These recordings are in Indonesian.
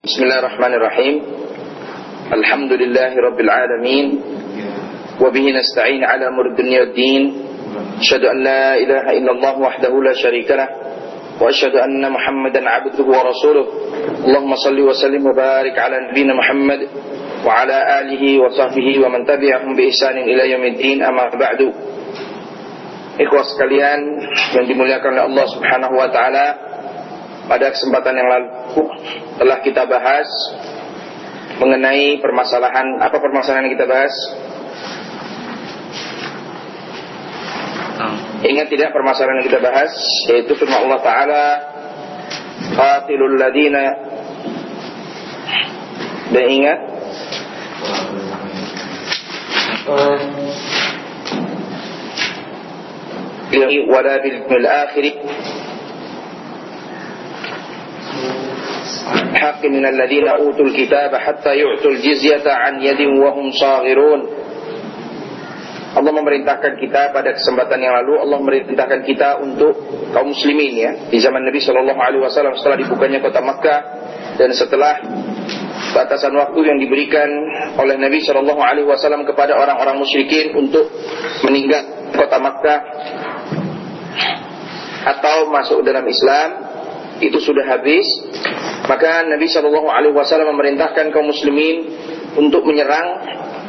Bismillahirrahmanirrahim. Alhamdulillahi rabbil alamin. Wa bihi nasta'in ala umuri dunya waddin. Asyhadu an la ilaha illallah wahdahu la syarika lah wa asyhadu anna Muhammadan 'abduhu wa rasuluh. Allahumma shalli wa sallim wa barik ala nabiyyina Muhammad wa ala alihi wa sahbihi wa man tabi'ahum bi ihsanin ila yaumiddin. Amma ba'du. Ikhwas sekalian yang dimuliakan oleh Allah Subhanahu wa taala, pada kesempatan yang lalu telah kita bahas mengenai permasalahan. Apa permasalahan yang kita bahas? Ingat tidak permasalahan yang kita bahas? Yaitu firman Allah Ta'ala, qatilul ladina. Dan ingat wala bil akhir haqq min alladhina utul kitaba hatta yu'tul jizyata an yadin wa hum saghirun. Allah memerintahkan kita pada kesempatan yang lalu, Allah memerintahkan kita untuk kaum muslimin ya, di zaman Nabi sallallahu alaihi wasallam setelah dibukanya kota Makkah dan setelah batasan waktu yang diberikan oleh Nabi sallallahu alaihi wasallam kepada orang-orang musyrikin untuk meninggal kota Makkah atau masuk dalam Islam, itu sudah habis. Maka Nabi sallallahu alaihi wasallam memerintahkan kaum muslimin untuk menyerang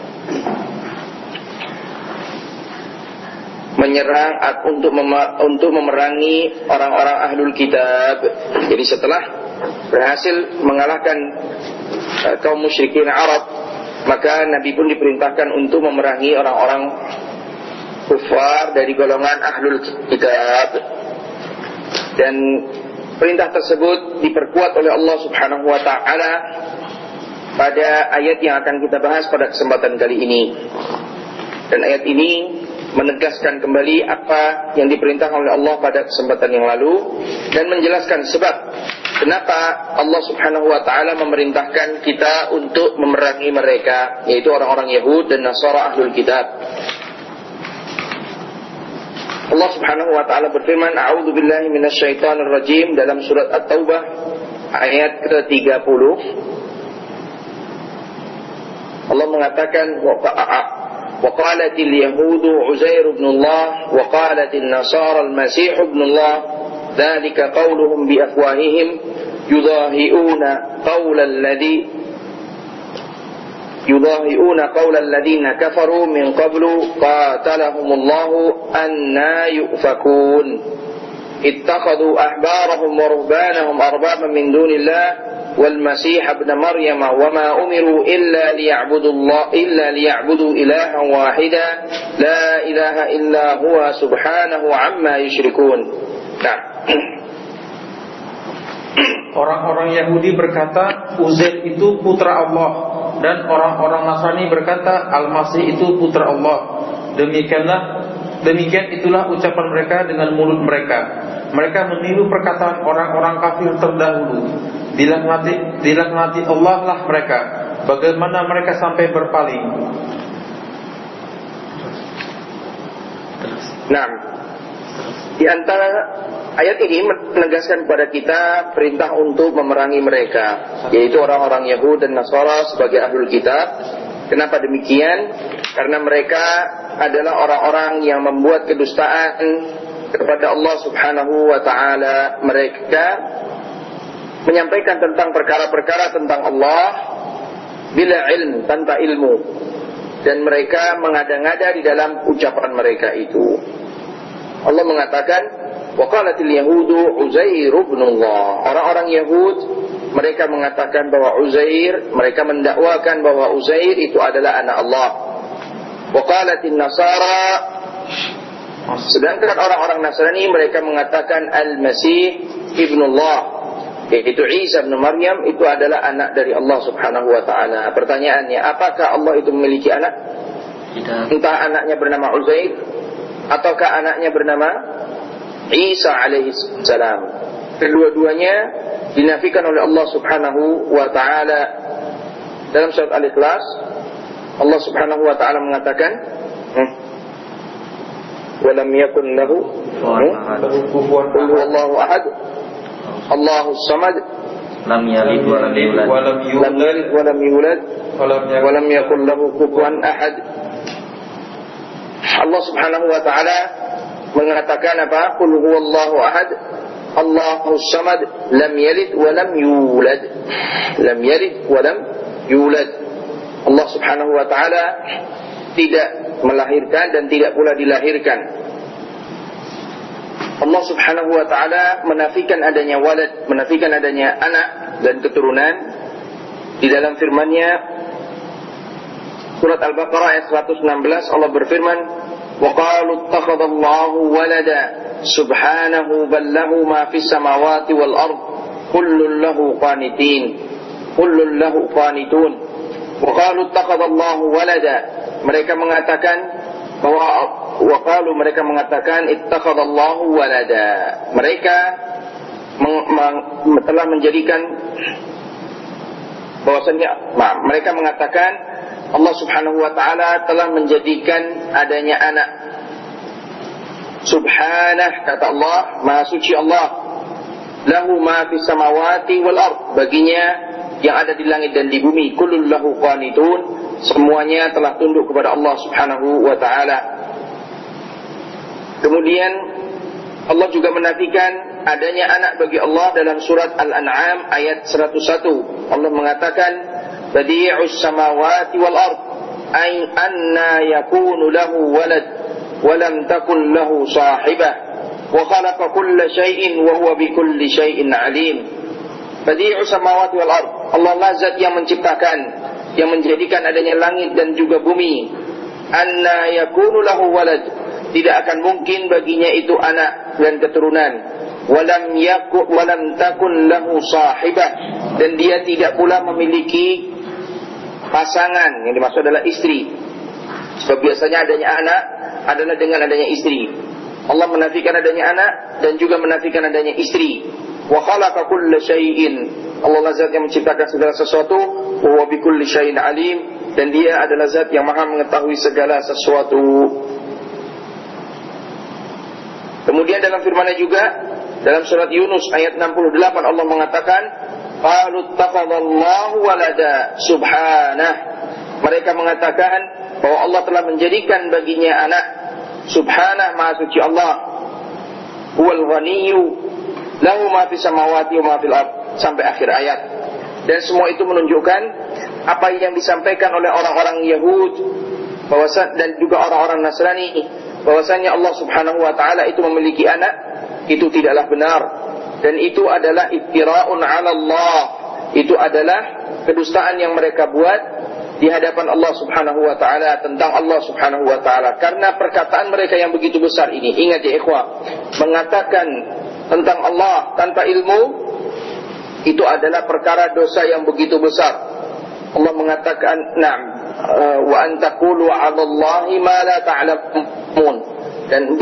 untuk memerangi orang-orang ahlul kitab. Jadi setelah berhasil mengalahkan kaum musyrikin Arab, maka Nabi pun diperintahkan untuk memerangi orang-orang kufar dari golongan ahlul kitab. Dan perintah tersebut diperkuat oleh Allah Subhanahu wa taala pada ayat yang akan kita bahas pada kesempatan kali ini. Dan ayat ini menegaskan kembali apa yang diperintahkan oleh Allah pada kesempatan yang lalu dan menjelaskan sebab kenapa Allah Subhanahu wa taala memerintahkan kita untuk memerangi mereka, yaitu orang-orang Yahud dan Nasara ahlul kitab. Allah Subhanahu wa taala berfirman, a'udzu billahi minasyaitonir rajim, dalam surat At-Taubah ayat ke-30. Allah mengatakan, wa qalatil yahudu Uzair ibn Allah wa qalatil nasara al-masih ibn Allah, dzalika qauluhum bi afwahihim yudahi'una qaula alladhina kafaru min qablu qatalahumullahu anna yufakun ittakhadhu ahbarahum wa ruhbanahum arbaban min dunillah wal masih ibn maryam wa ma umiru illa liya'budu ilahan wahida la ilaha illa huwa subhanahu amma yushrikun. Nah, orang-orang Yahudi berkata Uzair itu putra Allah, dan orang-orang Nasrani berkata Al-Masih itu putra Allah. Demikian itulah ucapan mereka dengan mulut mereka. Mereka meniru perkataan orang-orang kafir terdahulu. Dilaknati Allah lah mereka. Bagaimana mereka sampai berpaling? Nah, di antara ayat ini menegaskan kepada kita perintah untuk memerangi mereka, yaitu orang-orang Yahud dan Nasara sebagai ahlul kitab. Kenapa demikian? Karena mereka adalah orang-orang yang membuat kedustaan kepada Allah Subhanahu wa taala. Mereka menyampaikan tentang perkara-perkara tentang Allah bila ilm, tanpa ilmu, dan mereka mengada-ngada di dalam ucapan mereka itu. Allah mengatakan, wa qalatil yahudu Uzair ibn Allah. Orang-orang Yahud mereka mengatakan bahwa Uzair, mereka mendakwakan bahwa Uzair itu adalah anak Allah. Wa qalatin Nasara, sedangkan orang-orang Nasrani mereka mengatakan Al-Masih ibn Allah, yaitu Isa bin Maryam itu adalah anak dari Allah Subhanahu wa taala. Pertanyaannya, apakah Allah itu memiliki anak? Tidak. Entah anaknya bernama Uzair ataukah anaknya bernama Isa alaihi salam. Kedua-duanya dinafikan oleh Allah Subhanahu wa taala. Dalam surat Al-Ikhlas Allah Subhanahu wa taala mengatakan, wa lam yakun lahu kufuwan ahad, Allahus samad, lam yalid wa lam yulad wa lam yakul lahu kufuwan ahad. Allah Subhanahu wa taala mengatakan apa? Qul huwallahu ahad, Allahus samad, lam yalid wa lam yulad. Lam yalid wa lam yulad. Allah Subhanahu wa taala tidak melahirkan dan tidak pula dilahirkan. Allah Subhanahu wa taala menafikan adanya walad, menafikan adanya anak dan keturunan di dalam firman-Nya surat Al-Baqarah ayat 116. Allah berfirman, wa qalu ittakhadallahu walada subhanahu bal lahu ma fis samawati wal ard kullun lahu qanitin kullun lahu qanitun. Wa qalu ittakhadallahu walada, mereka mengatakan bahwa mereka mengatakan ittakhadallahu walada, mereka telah menjadikan bahwasanya mereka mengatakan Allah Subhanahu wa taala telah menjadikan adanya anak. Subhanah, kata Allah, maha suci Allah, lahu ma fis samawati wal ard, baginya yang ada di langit dan di bumi, kullun lahu qanitun, semuanya telah tunduk kepada Allah Subhanahu wa taala. Kemudian Allah juga menafikan adanya anak bagi Allah dalam surat Al-An'am ayat 101. Allah mengatakan, badi'us samawati wal ard, ay anna yakunu lahu walad wa lam takun lahu sahibah wa khalaqa kulla syai'in wa huwa bikulli syai'in alim. Badi'us samawati wal ard, Allah lah zat yang menciptakan, yang menjadikan adanya langit dan juga bumi. Anna yakunu lahu walad, tidak akan mungkin baginya itu anak dan keturunan. Walam takun lahu sahibah, dan dia tidak pula memiliki pasangan, yang dimaksud adalah istri. Sebab biasanya adanya anak adalah dengan adanya istri. Allah menafikan adanya anak dan juga menafikan adanya istri. Wa khalaqa kulla syai'in, Allah zat yang menciptakan segala sesuatu. Wa huwa bikulli syai'in alim, dan dia adalah zat yang maha mengetahui segala sesuatu. Kemudian dalam firman-Nya juga dalam surat Yunus ayat 68 Allah mengatakan, qalu ittakhadallahu walada subhanah, mereka mengatakan bahwa Allah telah menjadikan baginya anak. Subhanah, maha suci Allah. Huwal ghaniyyu lahu ma fis samawati wa ma fil ard, sampai akhir ayat. Dan semua itu menunjukkan apa yang disampaikan oleh orang-orang Yahud dan juga orang-orang Nasrani, bahwasanya Allah Subhanahu wa taala itu memiliki anak, itu tidaklah benar, dan itu adalah iftira'un 'ala Allah, itu adalah kedustaan yang mereka buat di hadapan Allah Subhanahu wa taala tentang Allah Subhanahu wa taala. Karena perkataan mereka yang begitu besar ini, ingat ya ikhwah, mengatakan tentang Allah tanpa ilmu itu adalah perkara dosa yang begitu besar. Allah mengatakan, "Na'am, wa an taqulu 'ala Allahi ma la ta'lamun." Dan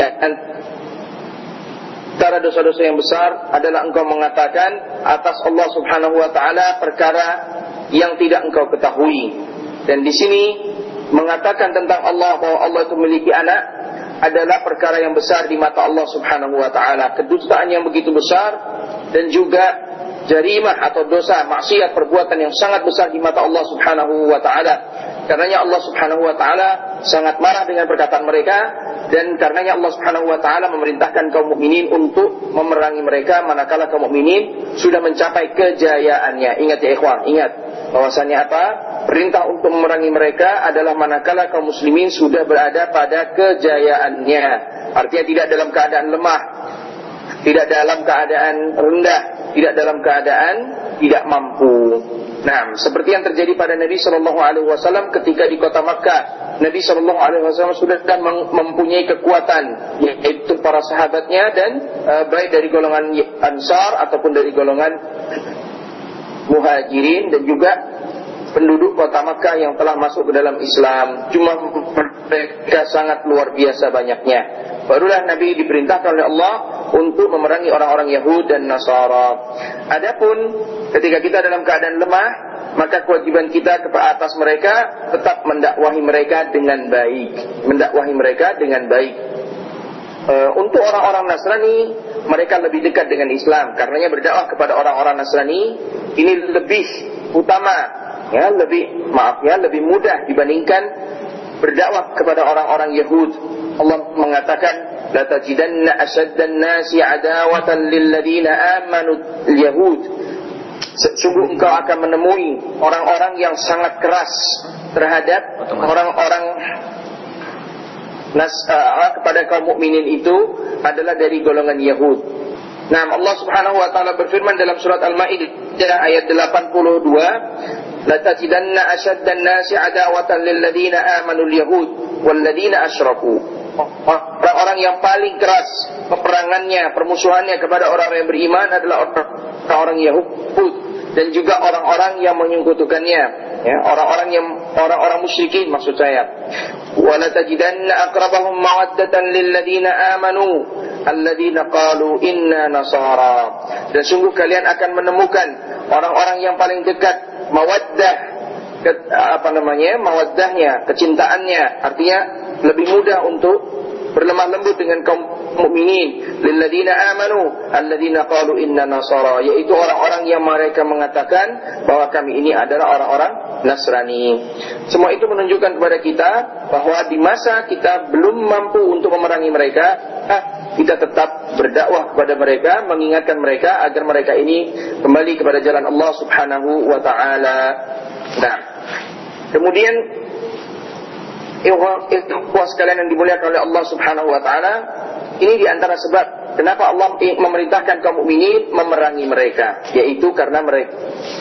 antara dosa-dosa yang besar adalah engkau mengatakan atas Allah Subhanahu wa taala perkara yang tidak engkau ketahui. Dan di sini mengatakan tentang Allah bahwa Allah itu memiliki anak adalah perkara yang besar di mata Allah Subhanahu wa taala, kedustaan yang begitu besar, dan juga jarimah atau dosa, maksiat, perbuatan yang sangat besar di mata Allah Subhanahu wa taala. Karenanya Allah Subhanahu wa taala sangat marah dengan perkataan mereka, dan karenanya Allah Subhanahu wa taala memerintahkan kaum mukminin untuk memerangi mereka manakala kaum mukminin sudah mencapai kejayaannya. Ingat ya ikhwan, ingat bahwasanya apa? Perintah untuk memerangi mereka adalah manakala kaum muslimin sudah berada pada kejayaannya. Artinya tidak dalam keadaan lemah, tidak dalam keadaan rendah, tidak dalam keadaan tidak mampu. Nah, seperti yang terjadi pada Nabi Shallallahu Alaihi Wasallam ketika di kota Makkah, Nabi Shallallahu Alaihi Wasallam sudah mempunyai kekuatan, yaitu para sahabatnya dan baik dari golongan Ansar ataupun dari golongan Muhajirin, dan juga penduduk kota Makkah yang telah masuk ke dalam Islam. Jumlah mereka sangat luar biasa banyaknya. Barulah Nabi diperintahkan oleh Allah untuk memerangi orang-orang Yahud dan Nasara. Adapun ketika kita dalam keadaan lemah, maka kewajiban kita ke atas mereka tetap mendakwahi mereka dengan baik. Mendakwahi mereka dengan baik. Untuk orang-orang Nasrani, mereka lebih dekat dengan Islam. Karenanya berdakwah kepada orang-orang Nasrani ini lebih utama, ya, lebih mudah dibandingkan berdakwah kepada orang-orang Yahud. Allah mengatakan, la tajidanna asyaddan nasi adawatan lil ladina amanu al-yahud. Sungguh engkau akan menemui orang-orang yang sangat keras terhadap orang-orang kepada kaum mukminin itu adalah dari golongan Yahud. Nah, Allah Subhanahu wa taala berfirman dalam surat Al-Maidah ayat 82, la tajidanna asyaddan nasi adawatan lil ladina amanu al-yahud wal ladina asyraku. Orang-orang yang paling keras peperangannya, permusuhannya kepada orang-orang yang beriman adalah orang-orang Yahud dan juga orang-orang yang menyekutukannya, ya, orang-orang musyrikin maksud saya. Wala tajidanna aqrabahum mawaddatan lil ladina amanu alladzina qalu inna nasara. Dan sungguh kalian akan menemukan orang-orang yang paling dekat mawaddahnya, kecintaannya, artinya lebih mudah untuk berlemah lembut dengan kaum mukminin. Lilladzina amanu alladzina qalu inna nasara, yaitu orang-orang yang mereka mengatakan bahwa kami ini adalah orang-orang Nasrani. Semua itu menunjukkan kepada kita bahwa di masa kita belum mampu untuk memerangi mereka, kita tetap berdakwah kepada mereka, mengingatkan mereka agar mereka ini kembali kepada jalan Allah Subhanahu wa taala. Nah, kemudian ikhwah sekalian yang dimuliakan oleh Allah Subhanahu wa taala, ini di antara sebab kenapa Allah memerintahkan kaum mukminin memerangi mereka, yaitu karena mereka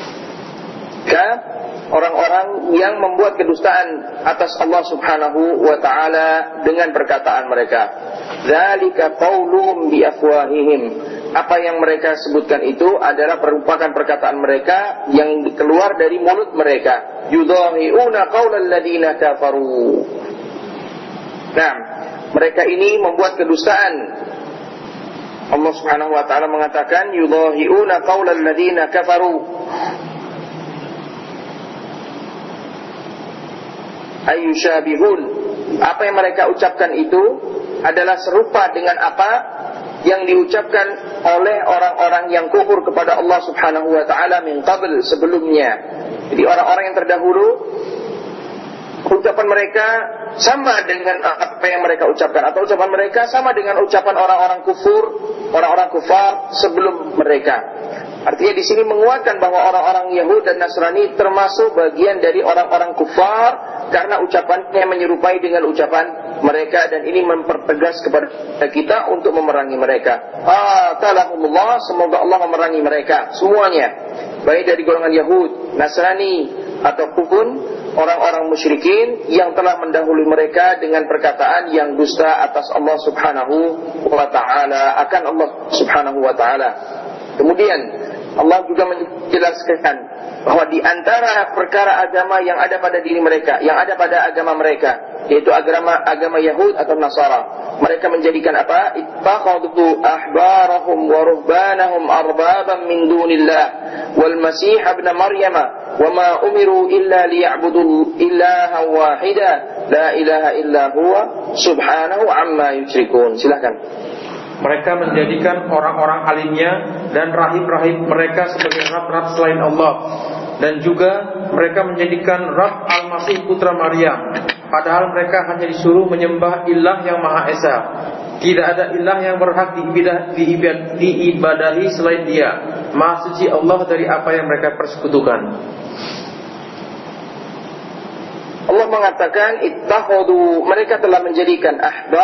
orang-orang yang membuat kedustaan atas Allah Subhanahu wa taala dengan perkataan mereka. Dzalika qauluhum bi afwahihim. Apa yang mereka sebutkan itu adalah merupakan perkataan mereka yang keluar dari mulut mereka. Yudhahi'una qaulal ladina kafaru. Nah, mereka ini membuat kedustaan. Allah Subhanahu wa taala mengatakan yudhahi'una qaulal ladina kafaru. Ayyushabihun. Apa yang mereka ucapkan itu adalah serupa dengan apa yang diucapkan oleh orang-orang yang kufur kepada Allah Subhanahu wa taala min qabl, sebelumnya. Jadi orang-orang yang terdahulu, ucapan mereka sama dengan apa yang mereka ucapkan, atau ucapan mereka sama dengan ucapan orang-orang kufar sebelum mereka. Artinya di sini menguatkan bahwa orang-orang Yahudi dan Nasrani termasuk bagian dari orang-orang kufar karena ucapannya menyerupai dengan ucapan mereka, dan ini mempertegas kepada kita untuk memerangi mereka. Talahumullah, semoga Allah memerangi mereka semuanya, baik dari golongan Yahud, Nasrani ataupun orang-orang musyrikin yang telah mendahului mereka dengan perkataan yang dusta atas Allah Subhanahu wa taala, akan Allah Subhanahu wa taala. Kemudian Allah juga menjelaskan bahwa di antara perkara agama yang ada pada diri mereka, yang ada pada agama mereka, yaitu agama Yahud atau Nasara, mereka menjadikan apa? Ittakhadhu ahbarahum wa ruhbanahum arbaban min dunillah wal masih ibn maryam wa ma umiru illa liya'budu ilaha wahida la ilaha illa huwa subhanahu amma yusyrikun. Silakan. Mereka menjadikan orang-orang alimnya dan rahib-rahib mereka sebagai rab-rab selain Allah, dan juga mereka menjadikan Rab Al-Masih putra Maryam, padahal mereka hanya disuruh menyembah ilah yang Maha Esa. Tidak ada ilah yang berhak diibadahi selain Dia. Maha suci Allah dari apa yang mereka persekutukan. Allah mengatakan ittakhadhu, mereka telah menjadikan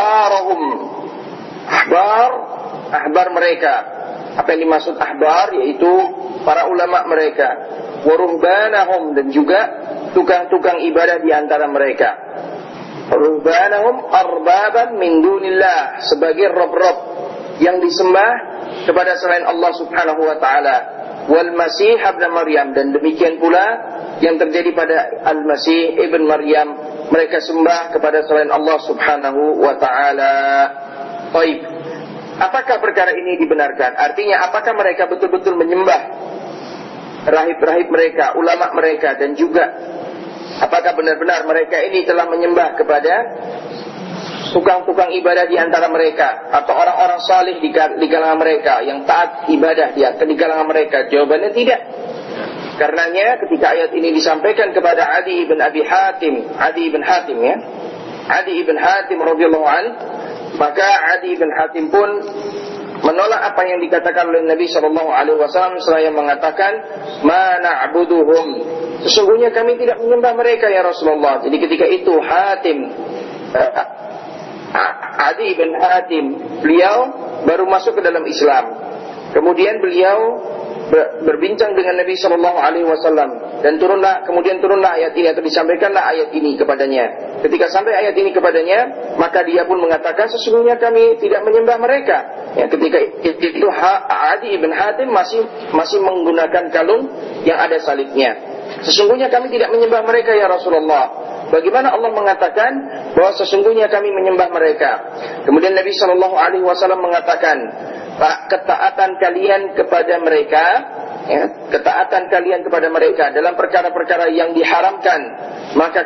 ahbar mereka. Apa yang dimaksud ahbar, yaitu para ulama mereka, wa ruhbanahum, dan juga tukang-tukang ibadah di antara mereka. Ruhbanahum arbaban min dunillah, sebagai rob-rob yang disembah kepada selain Allah Subhanahu wa taala. Wal Masih ibn Maryam, dan demikian pula yang terjadi pada Al-Masih ibn Maryam, mereka sembah kepada selain Allah Subhanahu wa taala. Baik. Apakah perkara ini dibenarkan? Artinya apakah mereka betul-betul menyembah rahib-rahib mereka, ulama mereka, dan juga apakah benar-benar mereka ini telah menyembah kepada tukang-tukang ibadah di antara mereka atau orang-orang salih di kalangan mereka yang taat ibadah di kalangan mereka? Jawabannya tidak. Karenanya ketika ayat ini disampaikan kepada Adi ibn Hatim radhiyallahu an, maka Adi ibn Hatim pun menolak apa yang dikatakan oleh Nabi sallallahu alaihi wasallam seraya mengatakan, "Ma na'buduhum." Sesungguhnya kami tidak menyembah mereka ya Rasulullah. Jadi ketika itu Adi bin Hatim, beliau baru masuk ke dalam Islam. Kemudian beliau berbincang dengan Nabi Shallallahu Alaihi Wasallam dan kemudian turunlah ayat ini atau disampaikanlah ayat ini kepadanya. Ketika sampai ayat ini kepadanya, maka dia pun mengatakan sesungguhnya kami tidak menyembah mereka. Ya, ketika itu Adi bin Hatim masih menggunakan kalung yang ada salibnya. Sesungguhnya kami tidak menyembah mereka ya Rasulullah. Bagaimana Allah mengatakan bahwa sesungguhnya kami menyembah mereka? Kemudian Nabi Shallallahu Alaihi Wasallam mengatakan, ketaatan kalian kepada mereka, ya, ketaatan kalian kepada mereka dalam perkara-perkara yang diharamkan, maka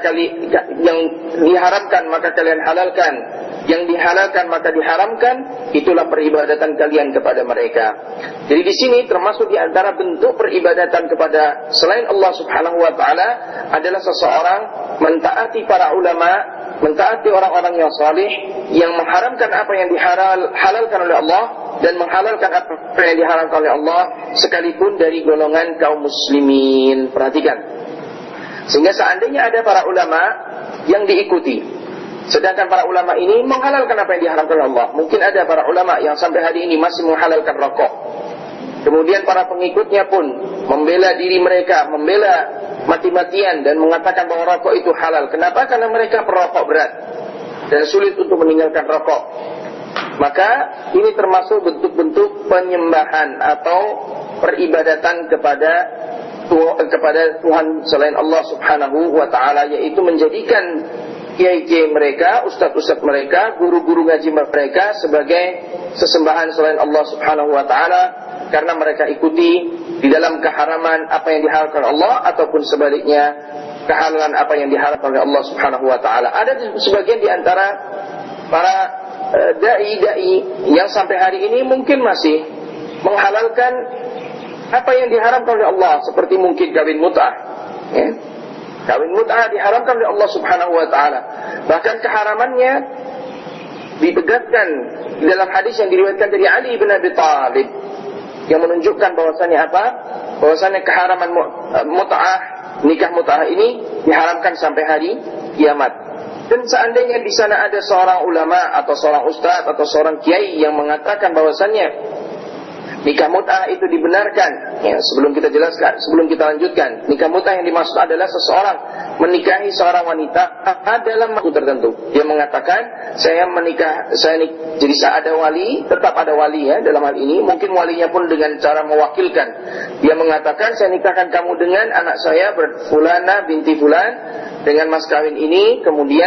kalian halalkan, yang dihalalkan maka diharamkan, itulah peribadatan kalian kepada mereka. Jadi di sini termasuk di antara bentuk peribadatan kepada selain Allah Subhanahu wa taala adalah seseorang mentaati para ulama, mentaati orang-orang yang salih yang mengharamkan apa yang dihalalkan oleh Allah dan menghalalkan apa yang diharamkan oleh Allah sekalipun dari golongan kaum muslimin. Perhatikan. Sehingga seandainya ada para ulama yang diikuti, sedangkan para ulama ini menghalalkan apa yang diharamkan oleh Allah. Mungkin ada para ulama yang sampai hari ini masih menghalalkan rokok. Kemudian para pengikutnya pun membela diri mereka, membela mati-matian dan mengatakan bahwa rokok itu halal. Kenapa? Karena mereka perokok berat dan sulit untuk meninggalkan rokok. Maka ini termasuk bentuk-bentuk penyembahan atau peribadatan kepada Tuhan selain Allah Subhanahu wa taala, yaitu menjadikan kiai-kiai mereka, ustaz-ustaz mereka, guru-guru ngaji mereka sebagai sesembahan selain Allah Subhanahu wa taala karena mereka ikuti di dalam keharaman apa yang dihalalkan Allah ataupun sebaliknya kehalalan apa yang diharamkan oleh Allah Subhanahu wa taala. Ada sebagian di antara para dai-dai yang sampai hari ini mungkin masih menghalalkan apa yang diharamkan oleh Allah, seperti mungkin kawin mut'ah. Ya. Kawin mut'ah diharamkan oleh Allah Subhanahu wa taala. Bahkan keharamannya ditegaskan dalam hadis yang diriwayatkan dari Ali bin Abi Thalib yang menunjukkan bahwasannya apa? Bahwasannya keharaman mut'ah, nikah mut'ah ini diharamkan sampai hari kiamat. Dan seandainya di sana ada seorang ulama atau seorang ustaz atau seorang kiai yang mengatakan bahwasannya nikah mut'ah itu dibenarkan, ya, sebelum kita lanjutkan, nikah mut'ah yang dimaksud adalah seseorang menikahi seorang wanita dalam waktu tertentu. Dia mengatakan jadi saya ada wali, tetap ada wali ya dalam hal ini. Mungkin walinya pun dengan cara mewakilkan. Dia mengatakan saya nikahkan kamu dengan anak saya Fulana binti Fulan dengan mas kawin ini, kemudian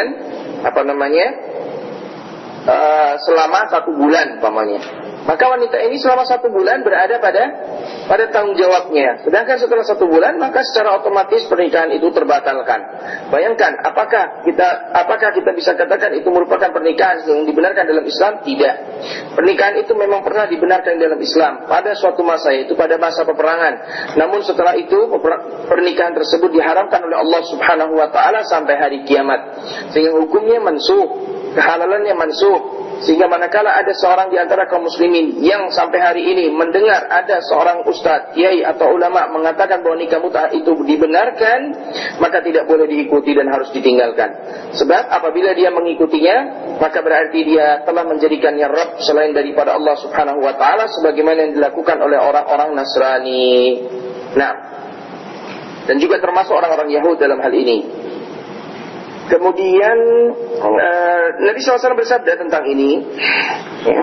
selama 1 bulan umpamanya. Maka wanita ini selama 1 bulan berada pada tanggung jawabnya. Sedangkan setelah 1 bulan maka secara otomatis pernikahan itu terbatalkan. Bayangkan, apakah kita bisa katakan itu merupakan pernikahan yang dibenarkan dalam Islam? Tidak. Pernikahan itu memang pernah dibenarkan dalam Islam pada suatu masa, yaitu pada masa peperangan. Namun setelah itu pernikahan tersebut diharamkan oleh Allah Subhanahu wa taala sampai hari kiamat. Sehingga hukumnya mansukh, kehalalannya mansukh. Sehingga manakala ada seorang di antara kaum muslimin yang sampai hari ini mendengar ada seorang ustaz, kiai atau ulama mengatakan bahwa nikah mut'ah itu dibenarkan, maka tidak boleh diikuti dan harus ditinggalkan. Sebab apabila dia mengikutinya, maka berarti dia telah menjadikannya Rabb selain daripada Allah Subhanahu wa taala, sebagaimana yang dilakukan oleh orang-orang Nasrani. Nah, dan juga termasuk orang-orang Yahudi dalam hal ini. Kemudian Nabi SAW bersabda tentang ini, ya,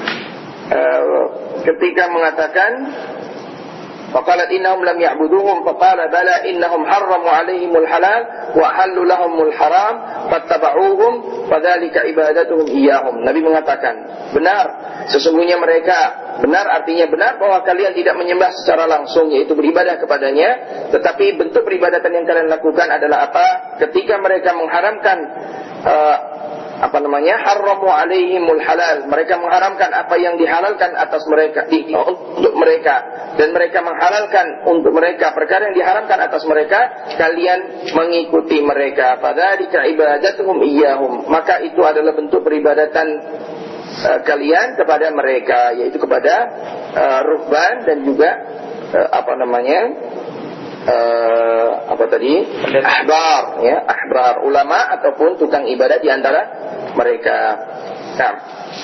ketika mengatakan, faqalat innahum lam ya'buduhum faqala bala innahum harramu 'alaihimul halal wa halallu lahumul haram fattaba'uhum fadzalika ibadatuhum iyyahum. Nabi mengatakan, benar, sesungguhnya mereka, benar artinya benar bahwa kalian tidak menyembah secara langsung, yaitu beribadah kepadanya, tetapi bentuk peribadatan yang kalian lakukan adalah apa? Ketika mereka mengharamkan harramu alaihimul halal. Mereka mengharamkan apa yang dihalalkan atas mereka untuk mereka, dan mereka menghalalkan untuk mereka perkara yang diharamkan atas mereka. Kalian mengikuti mereka. Fadzalika ibadatuhum iyyahum. Maka itu adalah bentuk peribadatan kalian kepada mereka, yaitu kepada ruhban dan juga ahbar, ya, ahbar ulama ataupun tukang ibadah di antara mereka. Nah,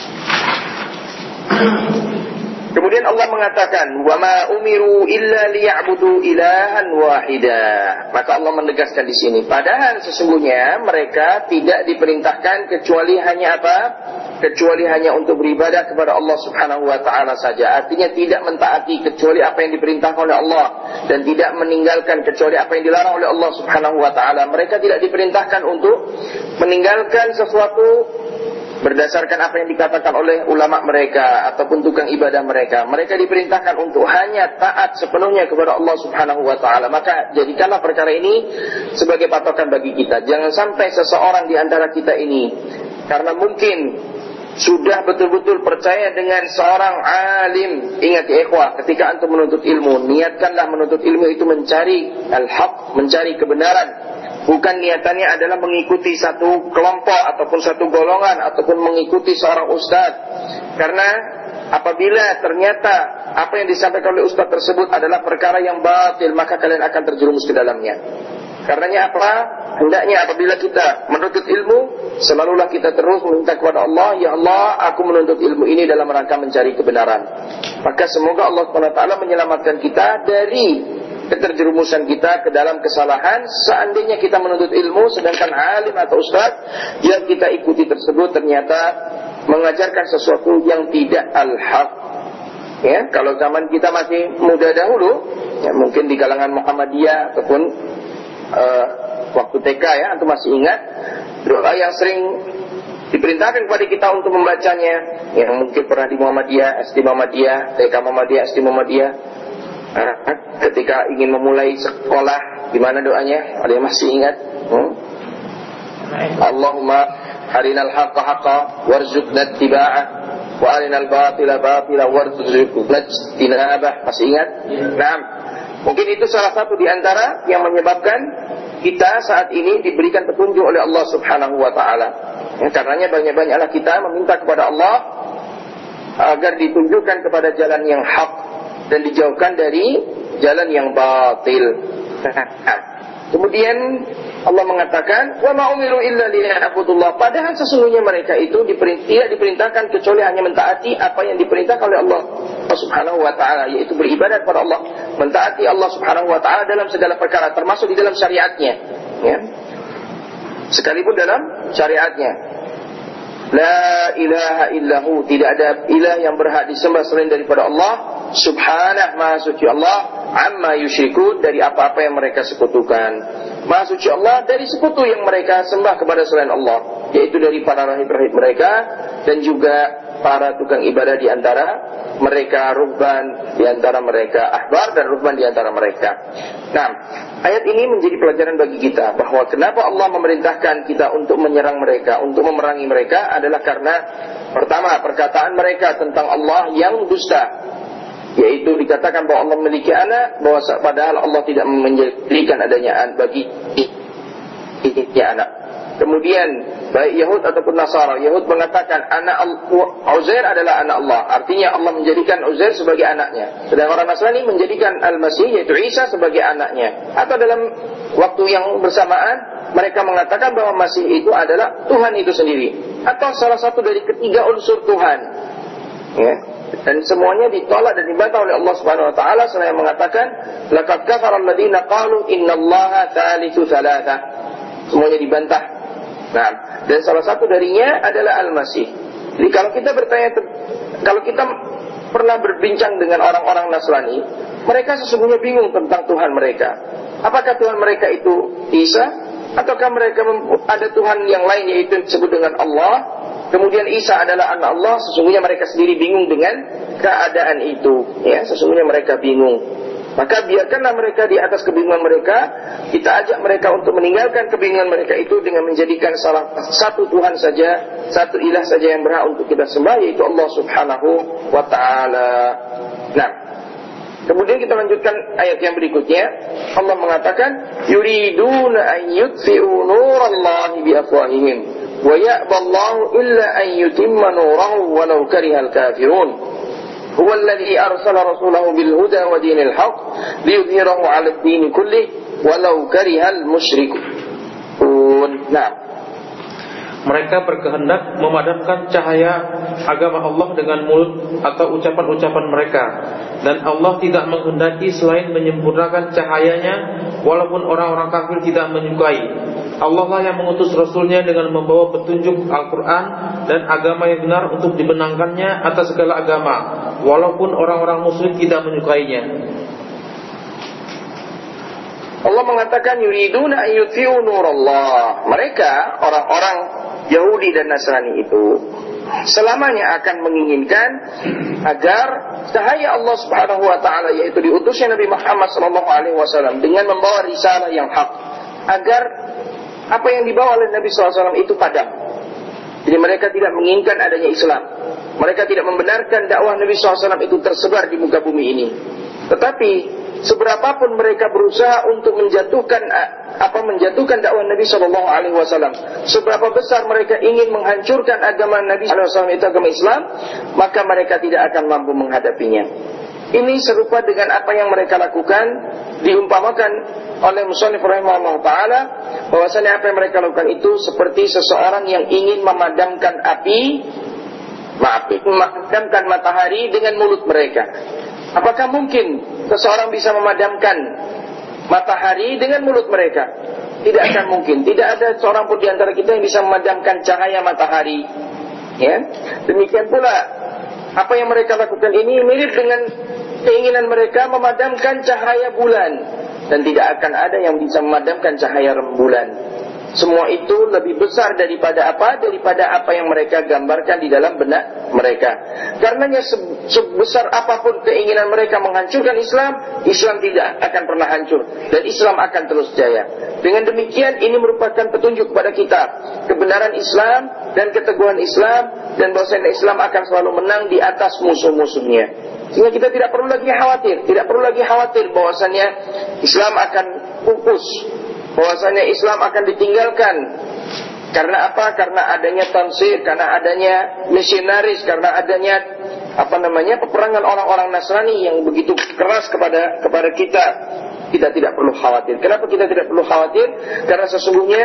kemudian Allah mengatakan, "Wa ma umiru illa liya'budu ilahan wahida." Maka Allah menegaskan di sini, padahal sesungguhnya mereka tidak diperintahkan kecuali hanya apa? Kecuali hanya untuk beribadah kepada Allah Subhanahu wa taala saja. Artinya tidak mentaati kecuali apa yang diperintahkan oleh Allah, dan tidak meninggalkan kecuali apa yang dilarang oleh Allah Subhanahu wa taala. Mereka tidak diperintahkan untuk meninggalkan sesuatu berdasarkan apa yang dikatakan oleh ulama mereka ataupun tukang ibadah mereka. Mereka diperintahkan untuk hanya taat sepenuhnya kepada Allah Subhanahu wa taala. Maka jadikanlah perkara ini sebagai patokan bagi kita. Jangan sampai seseorang di antara kita ini, karena mungkin sudah betul-betul percaya dengan seorang alim. Ingat ya ikhwah, ketika antum menuntut ilmu, niatkanlah menuntut ilmu itu mencari al-haq, mencari kebenaran. Bukan niatannya adalah mengikuti satu kelompok ataupun satu golongan ataupun mengikuti seorang ustaz. Karena apabila ternyata apa yang disampaikan oleh ustaz tersebut adalah perkara yang batil, maka kalian akan terjerumus ke dalamnya. Karenanya apa? Hendaknya apabila kita menuntut ilmu, selalulah kita terus meminta kepada Allah, ya Allah, aku menuntut ilmu ini dalam rangka mencari kebenaran. Maka semoga Allah SWT menyelamatkan kita dari keterjerumusan kita ke dalam kesalahan. Seandainya kita menuntut ilmu, sedangkan alim atau ustaz yang kita ikuti tersebut ternyata mengajarkan sesuatu yang tidak al-haq. Ya, kalau zaman kita masih muda dahulu, ya, mungkin di kalangan Muhammadiyah ataupun waktu TK, ya, antum masih ingat doa yang sering diperintahkan kepada kita untuk membacanya, yang mungkin pernah di Muhammadiyah, SD Muhammadiyah, TK Muhammadiyah, SD Muhammadiyah. Ketika ingin memulai sekolah, gimana doanya? Ada yang masih ingat? Allahumma arinal haqqa haqqa warzuqna ittiba'ah wa arinal batila batila warzuqna ijtinabah. Masih ingat? Naam. Mungkin itu salah satu di antara yang menyebabkan kita saat ini diberikan petunjuk oleh Allah Subhanahu wa taala. Ya, karenanya banyak-banyaklah kita meminta kepada Allah agar ditunjukkan kepada jalan yang hak dan dijauhkan dari jalan yang batil. Kemudian Allah mengatakan, "Wa ma umiru illa liya'budullah." Padahal sesungguhnya mereka itu tidak diperintahkan kecuali hanya mentaati apa yang diperintahkan oleh Allah Subhanahu wa taala, yaitu beribadah kepada Allah, mentaati Allah Subhanahu wa taala dalam segala perkara, termasuk di dalam syariatnya, ya. Sekalipun dalam syariatnya. La ilaha illahu, tidak ada ilah yang berhak disembah selain daripada Allah Subhanahu, maha suci Allah, amma yusyrikun, dari apa-apa yang mereka sekutukan. Maha suci Allah dari sekutu yang mereka sembah kepada selain Allah, yaitu dari para rahib-rahib mereka dan juga para tukang ibadah di antara mereka, ruhban di antara mereka, ahbar dan ruhban di antara mereka. Nah, ayat ini menjadi pelajaran bagi kita bahwa kenapa Allah memerintahkan kita untuk menyerang mereka, untuk memerangi mereka adalah karena pertama, perkataan mereka tentang Allah yang dusta, yaitu dikatakan bahwa Allah memiliki anak, bahwa padahal Allah tidak menjadikan adanya bagi anak. Kemudian baik Yahud ataupun Nasara, Yahud mengatakan anak Uzair adalah anak Allah, artinya Allah menjadikan Uzair sebagai anaknya. Sedangkan orang Nasrani menjadikan Al-Masih, yaitu Isa, sebagai anaknya. Atau dalam waktu yang bersamaan mereka mengatakan bahwa Masih itu adalah Tuhan itu sendiri, atau salah satu dari ketiga unsur Tuhan, ya. Dan semuanya ditolak dan dibantah oleh Allah Subhanahu wa taala, selain mengatakan laqad kafara alladziina qalu innallaha tsalitsu tsalatsa. Semuanya dibantah. Nah, dan salah satu darinya adalah Al-Masih. Jadi kalau kita bertanya, kalau kita pernah berbincang dengan orang-orang Nasrani, mereka sesungguhnya bingung tentang Tuhan mereka. Apakah Tuhan mereka itu Isa, ataukah mereka ada Tuhan yang lain yaitu disebut dengan Allah? Kemudian Isa adalah anak Allah. Sesungguhnya mereka sendiri bingung dengan keadaan itu, ya, sesungguhnya mereka bingung. Maka biarkanlah mereka di atas kebingungan mereka. Kita ajak mereka untuk meninggalkan kebingungan mereka itu dengan menjadikan salah satu Tuhan saja, satu ilah saja yang berhak untuk kita sembah, yaitu Allah Subhanahu wa ta'ala. Nah, kemudian kita lanjutkan ayat yang berikutnya. Allah mengatakan, yuriduna an yutfi'u nurallahi biafwahihim wa ya'ballahu illa an yutimma nurahu walau karihal kafirun. Huwa alladhi arsala rasulahu bil huda wa dinil haqq liyudhhirahu 'ala ad-din kullih walau karihal musyrikun. Nah, mereka berkehendak memadamkan cahaya agama Allah dengan mulut atau ucapan-ucapan mereka, dan Allah tidak menghendaki selain menyempurnakan cahayanya, walaupun orang-orang kafir tidak menyukai. Allah lah yang mengutus Rasulnya dengan membawa petunjuk Al-Quran dan agama yang benar untuk dibenangkannya atas segala agama, walaupun orang-orang musyrik tidak menyukainya. Allah mengatakan yuriduna an yutfi'u nurallah. Mereka, orang-orang Yahudi dan Nasrani itu selamanya akan menginginkan agar cahaya Allah Subhanahu wa taala, yaitu diutusnya Nabi Muhammad sallallahu alaihi wasallam dengan membawa risalah yang hak, agar apa yang dibawa oleh Nabi sallallahu alaihi wasallam itu padam. Jadi mereka tidak menginginkan adanya Islam. Mereka tidak membenarkan dakwah Nabi sallallahu alaihi wasallam itu tersebar di muka bumi ini. Tetapi seberapapun mereka berusaha untuk menjatuhkan dakwah Nabi Shallallahu Alaihi Wasallam, seberapa besar mereka ingin menghancurkan agama Nabi Shallallahu Alaihi Wasallam itu agama Islam, maka mereka tidak akan mampu menghadapinya. Ini serupa dengan apa yang mereka lakukan, diumpamakan oleh musannif rahimahullah taala, bahwasanya apa yang mereka lakukan itu seperti seseorang yang ingin memadamkan memadamkan matahari dengan mulut mereka. Apakah mungkin seseorang bisa memadamkan matahari dengan mulut mereka? Tidak akan mungkin. Tidak ada seorang pun di antara kita yang bisa memadamkan cahaya matahari. Ya, demikian pula apa yang mereka lakukan ini mirip dengan keinginan mereka memadamkan cahaya bulan, dan tidak akan ada yang bisa memadamkan cahaya rembulan. Semua itu lebih besar daripada apa yang mereka gambarkan di dalam benak mereka. Karenanya sebesar apapun keinginan mereka menghancurkan Islam, Islam tidak akan pernah hancur dan Islam akan terus jaya. Dengan demikian ini merupakan petunjuk kepada kita kebenaran Islam dan keteguhan Islam, dan bahwasanya Islam akan selalu menang di atas musuh-musuhnya. Sehingga kita tidak perlu lagi khawatir bahwasanya Islam akan pupus, bahwasanya Islam akan ditinggalkan. Karena apa? Karena adanya tansir, karena adanya misionaris, karena adanya peperangan orang-orang Nasrani yang begitu keras kepada kita. Kita tidak perlu khawatir. Kenapa kita tidak perlu khawatir? Karena sesungguhnya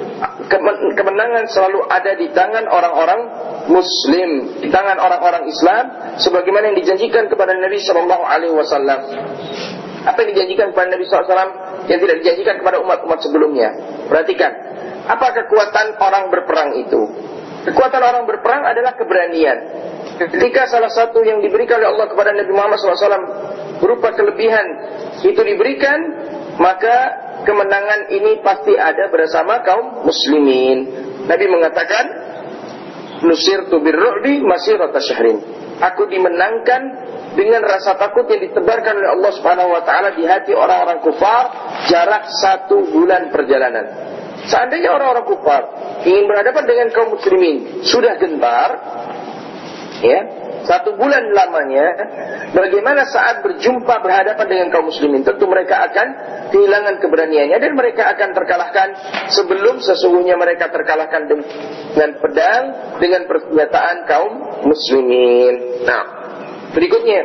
kemenangan selalu ada di tangan orang-orang Muslim, di tangan orang-orang Islam, sebagaimana yang dijanjikan kepada Nabi Shallallahu Alaihi Wasallam. Apa yang dijanjikan kepada Nabi SAW yang tidak dijanjikan kepada umat-umat sebelumnya? Perhatikan, apa kekuatan orang berperang itu? Kekuatan orang berperang adalah keberanian. Ketika salah satu yang diberikan oleh Allah kepada Nabi Muhammad SAW berupa kelebihan itu diberikan, maka kemenangan ini pasti ada bersama kaum muslimin. Nabi mengatakan, nusirtu birru'bi masirata syahrin. Aku dimenangkan dengan rasa takut yang ditebarkan oleh Allah Subhanahu wa taala di hati orang-orang kufar jarak 1 bulan perjalanan. Seandainya orang-orang kufar ingin berhadapan dengan kaum muslimin sudah gentar, ya, 1 bulan lamanya, bagaimana saat berjumpa berhadapan dengan kaum muslimin? Tentu mereka akan kehilangan keberaniannya dan mereka akan terkalahkan sebelum sesungguhnya mereka terkalahkan dengan pedang, dengan persenjataan kaum muslimin. Nah, berikutnya,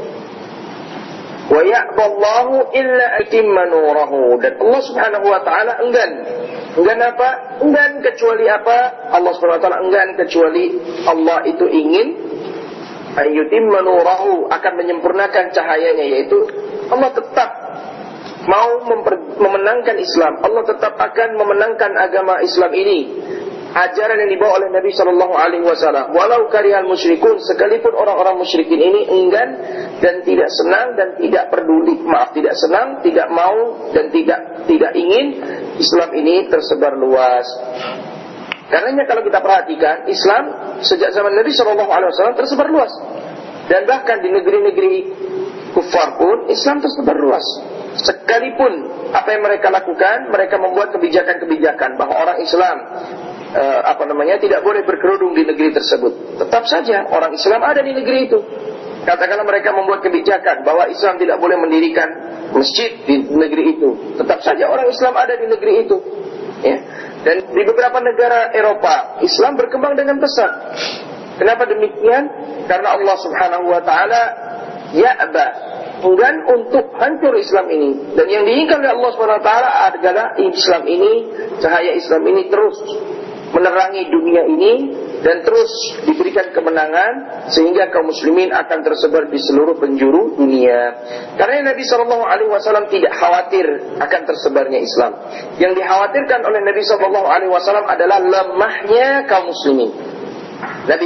wa ya'ballahu illa atimma nurahu, dan Allah Subhanahu wa taala enggan apa? Enggan kecuali apa? Allah Subhanahu wa taala enggan kecuali Allah itu ingin ayyutimma nurahu, akan menyempurnakan cahayanya, yaitu Allah tetap mau memenangkan Islam. Allah tetap akan memenangkan agama Islam ini, ajaran yang dibawa oleh Nabi Shallallahu Alaihi Wasallam. Walau karihal musyrikun, sekalipun orang-orang musyrikin ini enggan dan tidak senang dan tidak peduli, tidak senang, tidak mau dan tidak ingin Islam ini tersebar luas. Karenanya kalau kita perhatikan, Islam sejak zaman Nabi Shallallahu Alaihi Wasallam tersebar luas, dan bahkan di negeri-negeri kufar pun Islam tersebar luas. Sekalipun apa yang mereka lakukan, mereka membuat kebijakan-kebijakan bahwa orang Islam tidak boleh berkerudung di negeri tersebut. Tetap saja orang Islam ada di negeri itu. Katakanlah mereka membuat kebijakan bahwa Islam tidak boleh mendirikan masjid di negeri itu. Tetap saja orang Islam ada di negeri itu. Ya. Dan di beberapa negara Eropa, Islam berkembang dengan pesat. Kenapa demikian? Karena Allah Subhanahu wa taala enggan untuk hancur Islam ini. Dan yang diinginkan oleh Allah Subhanahu wa taala adalah Islam ini, cahaya Islam ini terus menerangi dunia ini dan terus diberikan kemenangan sehingga kaum muslimin akan tersebar di seluruh penjuru dunia. Karena Nabi SAW tidak khawatir akan tersebarnya Islam. Yang dikhawatirkan oleh Nabi SAW adalah lemahnya kaum muslimin. Nabi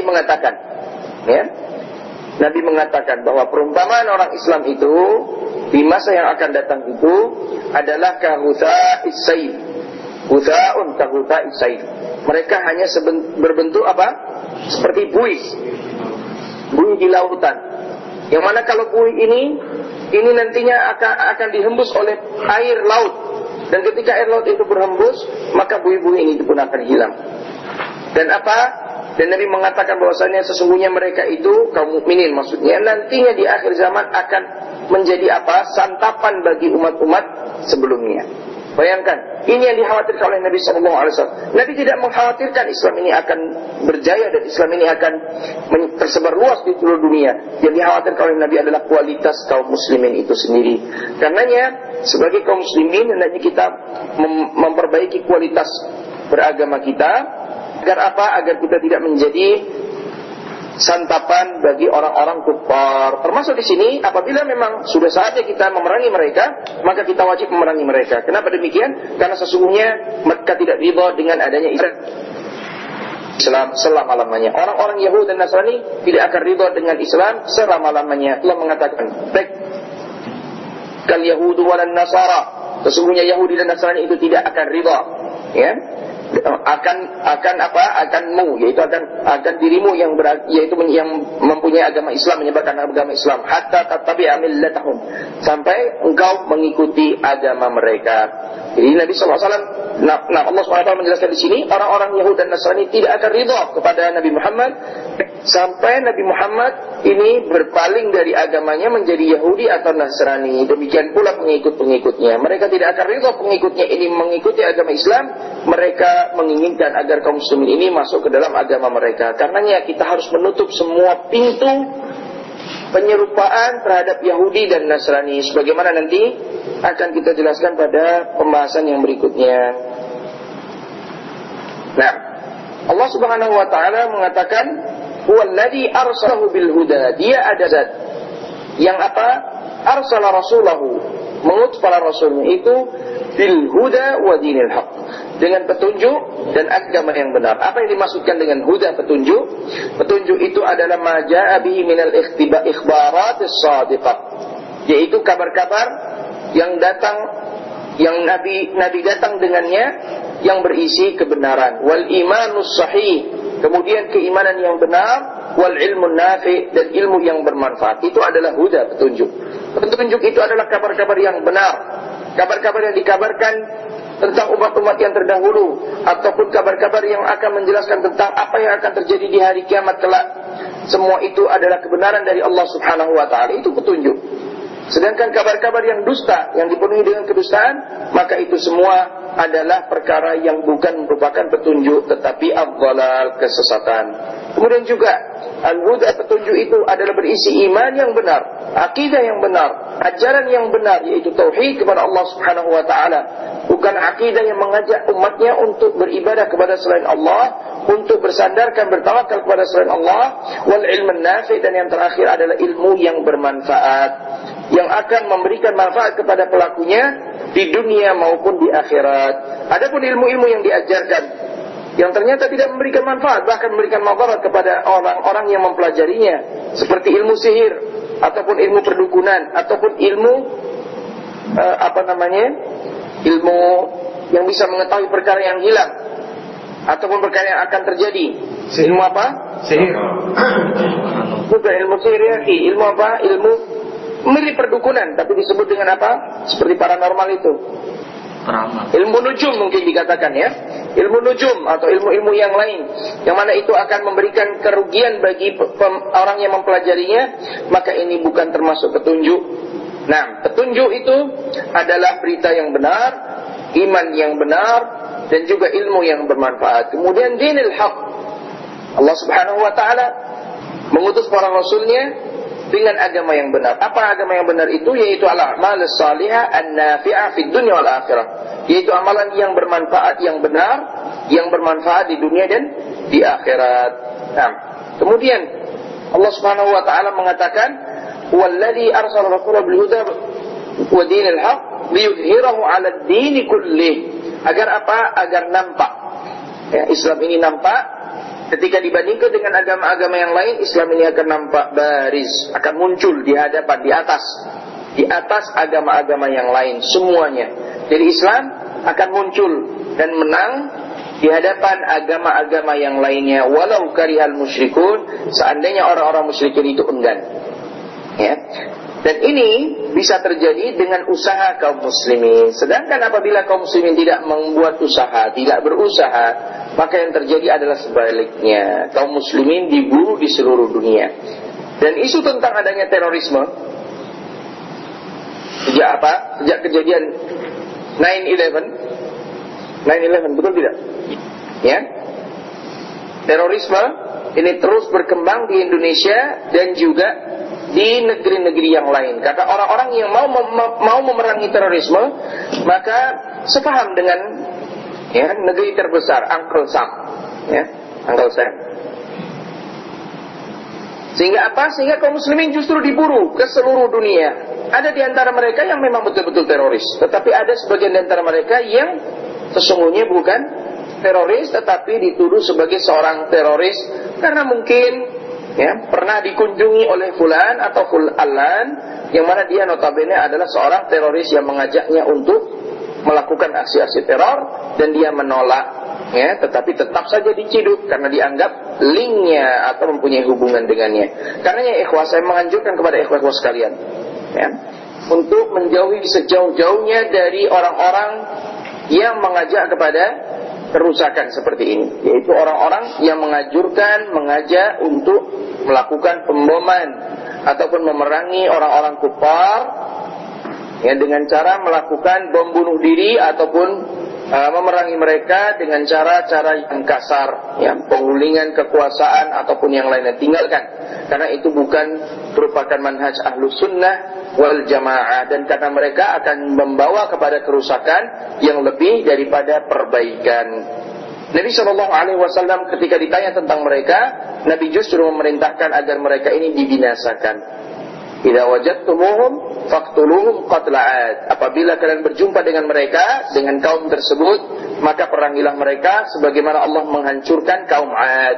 mengatakan bahwa perumpamaan orang Islam itu di masa yang akan datang itu adalah kahuta'is sayl. Hutha'un kahuta'is sayl. Mereka hanya berbentuk seperti buih di lautan. Yang mana kalau buih ini nantinya akan dihembus oleh air laut. Dan ketika air laut itu berhembus, maka buih-buih ini pun akan hilang. Dan Nabi mengatakan bahwasanya sesungguhnya mereka itu kaum mukminin, maksudnya nantinya di akhir zaman akan menjadi santapan bagi umat-umat sebelumnya. Bayangkan, ini yang dikhawatirkan oleh Nabi SAW. Nabi tidak mengkhawatirkan Islam ini akan berjaya dan Islam ini akan tersebar luas di seluruh dunia. Yang dikhawatirkan oleh Nabi adalah kualitas kaum muslimin itu sendiri. Karenanya, sebagai kaum muslimin, hendaknya kita memperbaiki kualitas beragama kita. Agar Agar kita tidak menjadi santapan bagi orang-orang kufar. Termasuk di sini, apabila memang sudah saatnya kita memerangi mereka, maka kita wajib memerangi mereka. Kenapa demikian? Karena sesungguhnya mereka tidak ridha dengan adanya Islam selama-lamanya. Orang-orang Yahudi dan Nasrani tidak akan ridha dengan Islam selama-lamanya. Allah mengatakan, kal Yahudu walan Nasara. Sesungguhnya Yahudi dan Nasrani itu tidak akan ridha, ya. akan dirimu yang mempunyai agama Islam, menyebarkan agama Islam, hatta tattabi'a millatahum, sampai engkau mengikuti agama mereka. Jadi Nabi SAW, Allah SWT menjelaskan di sini, orang-orang Yahudi dan Nasrani tidak akan ridha kepada Nabi Muhammad sampai Nabi Muhammad ini berpaling dari agamanya menjadi Yahudi atau Nasrani. Demikian pula pengikut-pengikutnya. Mereka tidak akan ridha pengikutnya ini mengikuti agama Islam. Mereka menginginkan agar kaum muslimin ini masuk ke dalam agama mereka. Karenanya kita harus menutup semua pintu penyerupaan terhadap Yahudi dan Nasrani, sebagaimana nanti akan kita jelaskan pada pembahasan yang berikutnya. Nah, Allah Subhanahu wa taala mengatakan, "Huwallazi arsalahu bil huda." Dia ada zat yang arsala rasulahu, mengutus para rasulnya itu bil huda wa dinil haq, dengan petunjuk dan agama yang benar. Apa yang dimaksudkan dengan huda, petunjuk? Petunjuk itu adalah ma jaa bihi minal ikhbaratis shadiqah, yaitu kabar-kabar yang Nabi datang dengannya, yang berisi kebenaran. Wal imanus sahih, kemudian keimanan yang benar. Wal ilmun nafi, dan ilmu yang bermanfaat. Itu adalah huda, petunjuk. Petunjuk itu adalah kabar-kabar yang benar, kabar-kabar yang dikabarkan tentang umat-umat yang terdahulu, ataupun kabar-kabar yang akan menjelaskan tentang apa yang akan terjadi di hari kiamat kelak. Semua itu adalah kebenaran dari Allah Subhanahu wa taala. Itu petunjuk. Sedangkan kabar-kabar yang dusta, yang dipenuhi dengan kedustaan, maka itu semua adalah perkara yang bukan merupakan petunjuk, tetapi ad-dhalal, kesesatan. Kemudian juga al-huda, petunjuk itu adalah berisi iman yang benar, akidah yang benar, ajaran yang benar, yaitu tauhid kepada Allah Subhanahu wa taala. Bukan akidah yang mengajak umatnya untuk beribadah kepada selain Allah, untuk bersandarkan, bertawakal kepada selain Allah. Wal ilmun nafi, dan yang terakhir adalah ilmu yang bermanfaat, yang akan memberikan manfaat kepada pelakunya di dunia maupun di akhirat. Adapun ilmu-ilmu yang diajarkan yang ternyata tidak memberikan manfaat, bahkan memberikan madarat kepada orang-orang yang mempelajarinya, seperti ilmu sihir, ataupun ilmu perdukunan, ataupun ilmu ilmu yang bisa mengetahui perkara yang hilang, ataupun perkara yang akan terjadi. Ilmu apa? Sihir. Bukan ilmu sihir, ya. Ilmu apa? Ilmu mirip perdukunan, tapi disebut dengan apa? Seperti paranormal itu. Peramal. Ilmu nujum mungkin dikatakan ya. Ilmu nujum atau ilmu-ilmu yang lain, yang mana itu akan memberikan kerugian bagi orang yang mempelajarinya, maka ini bukan termasuk petunjuk. Nah, petunjuk itu adalah berita yang benar, iman yang benar, dan juga ilmu yang bermanfaat. Kemudian dinil haq. Allah Subhanahu wa taala mengutus para rasulnya dengan agama yang benar. Apa agama yang benar itu? Yaitu al-a'mal as-salihah an-nafi'ah fid dunya wal akhirah. Yaitu amalan yang bermanfaat, yang benar, yang bermanfaat di dunia dan di akhirat. Nah, kemudian Allah Subhanahu wa taala mengatakan, "Wallazi arsala rasulahu bil huda wa dinil haq liyudhhirahu 'ala ad-din kullih." Agar apa? Agar nampak. Ya, Islam ini nampak. Ketika dibandingkan dengan agama-agama yang lain, Islam ini akan nampak baris, akan muncul di hadapan, di atas agama-agama yang lain semuanya. Jadi Islam akan muncul dan menang di hadapan agama-agama yang lainnya, walau karihal musyrikun, seandainya orang-orang musyrikin itu enggan. Ya. Dan ini bisa terjadi dengan usaha kaum muslimin. Sedangkan apabila kaum muslimin tidak membuat usaha, tidak berusaha, maka yang terjadi adalah sebaliknya. Kaum muslimin diburu di seluruh dunia. Dan isu tentang adanya terorisme, sejak apa? Sejak kejadian 9/11, betul tidak? Ya. Terorisme ini terus berkembang di Indonesia dan juga di negeri-negeri yang lain. Kata orang-orang yang mau memerangi terorisme, maka sepaham dengan ya, negeri terbesar, Uncle Sam, ya, Uncle Sam. Sehingga apa? Sehingga kaum muslimin justru diburu ke seluruh dunia. Ada di antara mereka yang memang betul-betul teroris, tetapi ada sebagian di antara mereka yang sesungguhnya bukan teroris, tetapi dituduh sebagai seorang teroris karena mungkin ya, pernah dikunjungi oleh fulan atau fulan yang mana dia notabene adalah seorang teroris yang mengajaknya untuk melakukan aksi-aksi teror dan dia menolak, ya, tetapi tetap saja diciduk karena dianggap linknya atau mempunyai hubungan dengannya. Karenanya ikhwah, saya menganjurkan kepada ikhwah-ikhwah sekalian, ya, untuk menjauhi sejauh-jauhnya dari orang-orang yang mengajak kepada kerusakan seperti ini, yaitu orang-orang yang mengajak untuk melakukan pemboman ataupun memerangi orang-orang kufar ya, dengan cara melakukan bom bunuh diri ataupun memerangi mereka dengan cara-cara yang kasar, ya, pengulingan kekuasaan ataupun yang lainnya. Tinggalkan, karena itu bukan merupakan manhaj ahlus sunnah wal jamaah, dan karena mereka akan membawa kepada kerusakan yang lebih daripada perbaikan. Nabi SAW ketika ditanya tentang mereka, Nabi justru memerintahkan agar mereka ini dibinasakan. Idza wajadtumuhum faqtuluhum qatla 'ad. Apabila kalian berjumpa dengan mereka, dengan kaum tersebut, maka perangilah mereka sebagaimana Allah menghancurkan kaum 'Ad.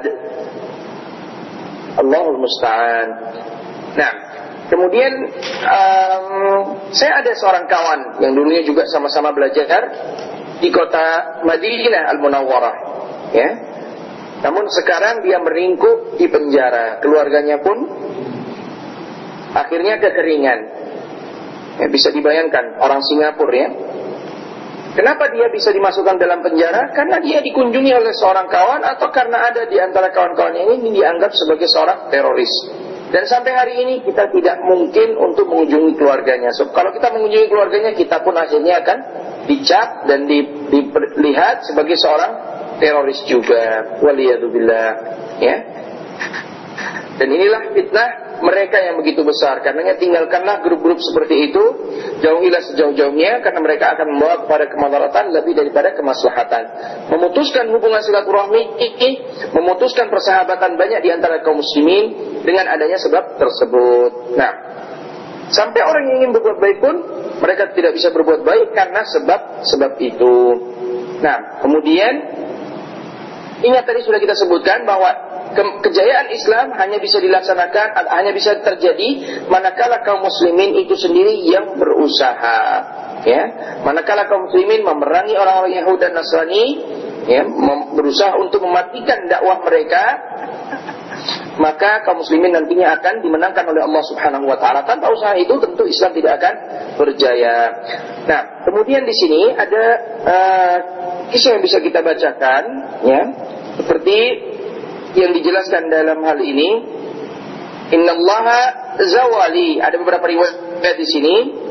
Allahul musta'an. Nah, kemudian saya ada seorang kawan yang dulunya juga sama-sama belajar di kota Madinah Al-Munawwarah, ya. Namun sekarang dia meringkuk di penjara, keluarganya pun akhirnya kekeringan. Ya, bisa dibayangkan orang Singapura, ya. Kenapa dia bisa dimasukkan dalam penjara? Karena dia dikunjungi oleh seorang kawan atau karena ada di antara kawan-kawannya ini dianggap sebagai seorang teroris. Dan sampai hari ini kita tidak mungkin untuk mengunjungi keluarganya. So, kalau kita mengunjungi keluarganya, kita pun akhirnya akan dicap dan dilihat sebagai seorang teroris juga. Waliyadzubillah, ya. Dan inilah fitnah mereka yang begitu besar. Karenanya tinggalkanlah grup-grup seperti itu, jauhilah sejauh-jauhnya, karena mereka akan membawa kepada kemadaratan lebih daripada kemaslahatan. Memutuskan hubungan silaturahmi, memutuskan persahabatan banyak di antara kaum muslimin dengan adanya sebab tersebut. Nah, sampai orang yang ingin berbuat baik pun mereka tidak bisa berbuat baik karena sebab itu. Nah, kemudian ingat tadi sudah kita sebutkan bahwa kejayaan Islam hanya bisa dilaksanakan, hanya bisa terjadi manakala kaum muslimin itu sendiri yang berusaha, ya. Manakala kaum muslimin memerangi orang-orang Yahudi dan Nasrani, ya, berusaha untuk mematikan dakwah mereka, maka kaum muslimin nantinya akan dimenangkan oleh Allah Subhanahu wa taala. Tanpa usaha itu tentu Islam tidak akan berjaya. Nah, kemudian di sini ada kisah yang bisa kita bacakan, ya, seperti yang dijelaskan dalam hal ini. Innallaha zawali. Ada beberapa riwayat di sini.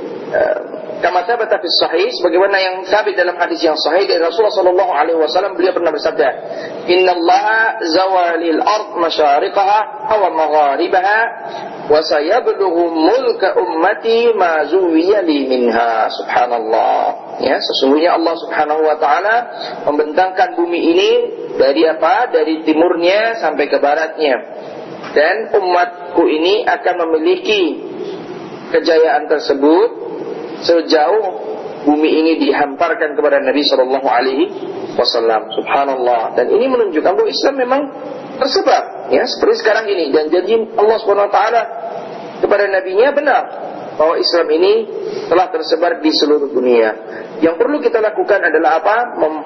Kama thabata fi sahih, sebagaimana yang sabit dalam hadis yang sahih dari Rasulullah sallallahu alaihi wasallam, beliau pernah bersabda, "Innallaha zawalil ard masyariqaha wa magharibaha wa sayablughu mulka ummati ma zuwiya li minha." Subhanallah. Ya, sesungguhnya Allah Subhanahu wa taala membentangkan bumi ini dari apa? Dari timurnya sampai ke baratnya. Dan umatku ini akan memiliki kejayaan tersebut sejauh bumi ini dihamparkan kepada Nabi Sallallahu Alaihi Wasallam. Subhanallah. Dan ini menunjukkan bahwa Islam memang tersebar, ya, seperti sekarang ini. Dan janji Allah Subhanahu Wa Taala kepada Nabi-Nya benar, bahwa Islam ini telah tersebar di seluruh dunia. Yang perlu kita lakukan adalah apa?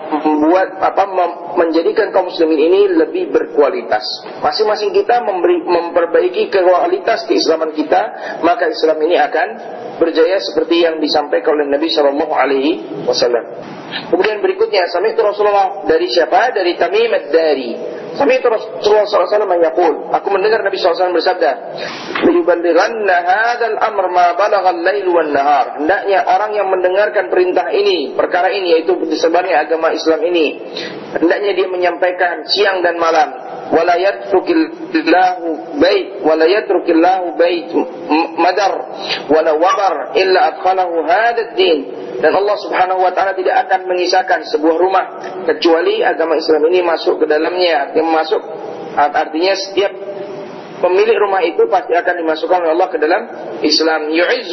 Menjadikan kaum muslimin ini lebih berkualitas. Masing-masing kita memperbaiki kualitas keislaman kita, maka Islam ini akan berjaya seperti yang disampaikan oleh Nabi Shallallahu Alaihi Wasallam. Kemudian berikutnya, sami'tu Rasulullah, dari siapa? Dari Tamim ad-Dari. Sami'tu Rasulullah SAW yaqul, aku mendengar Nabi SAW bersabda, "Liyuballighanna hadzal amr ma balagha al-lail wan nahar." Hendaknya orang yang mendengarkan perintah ini, perkara ini, yaitu disebarnya agama Islam ini, hendaknya dia menyampaikan siang dan malam. Wala yatrukillahu bait madar wala wabar illa adkhalahu hadzal din. Dan Allah Subhanahu wa taala tidak akan mengisahkan sebuah rumah kecuali agama Islam ini masuk ke dalamnya. Yang masuk artinya setiap pemilik rumah itu pasti akan dimasukkan oleh Allah ke dalam Islam.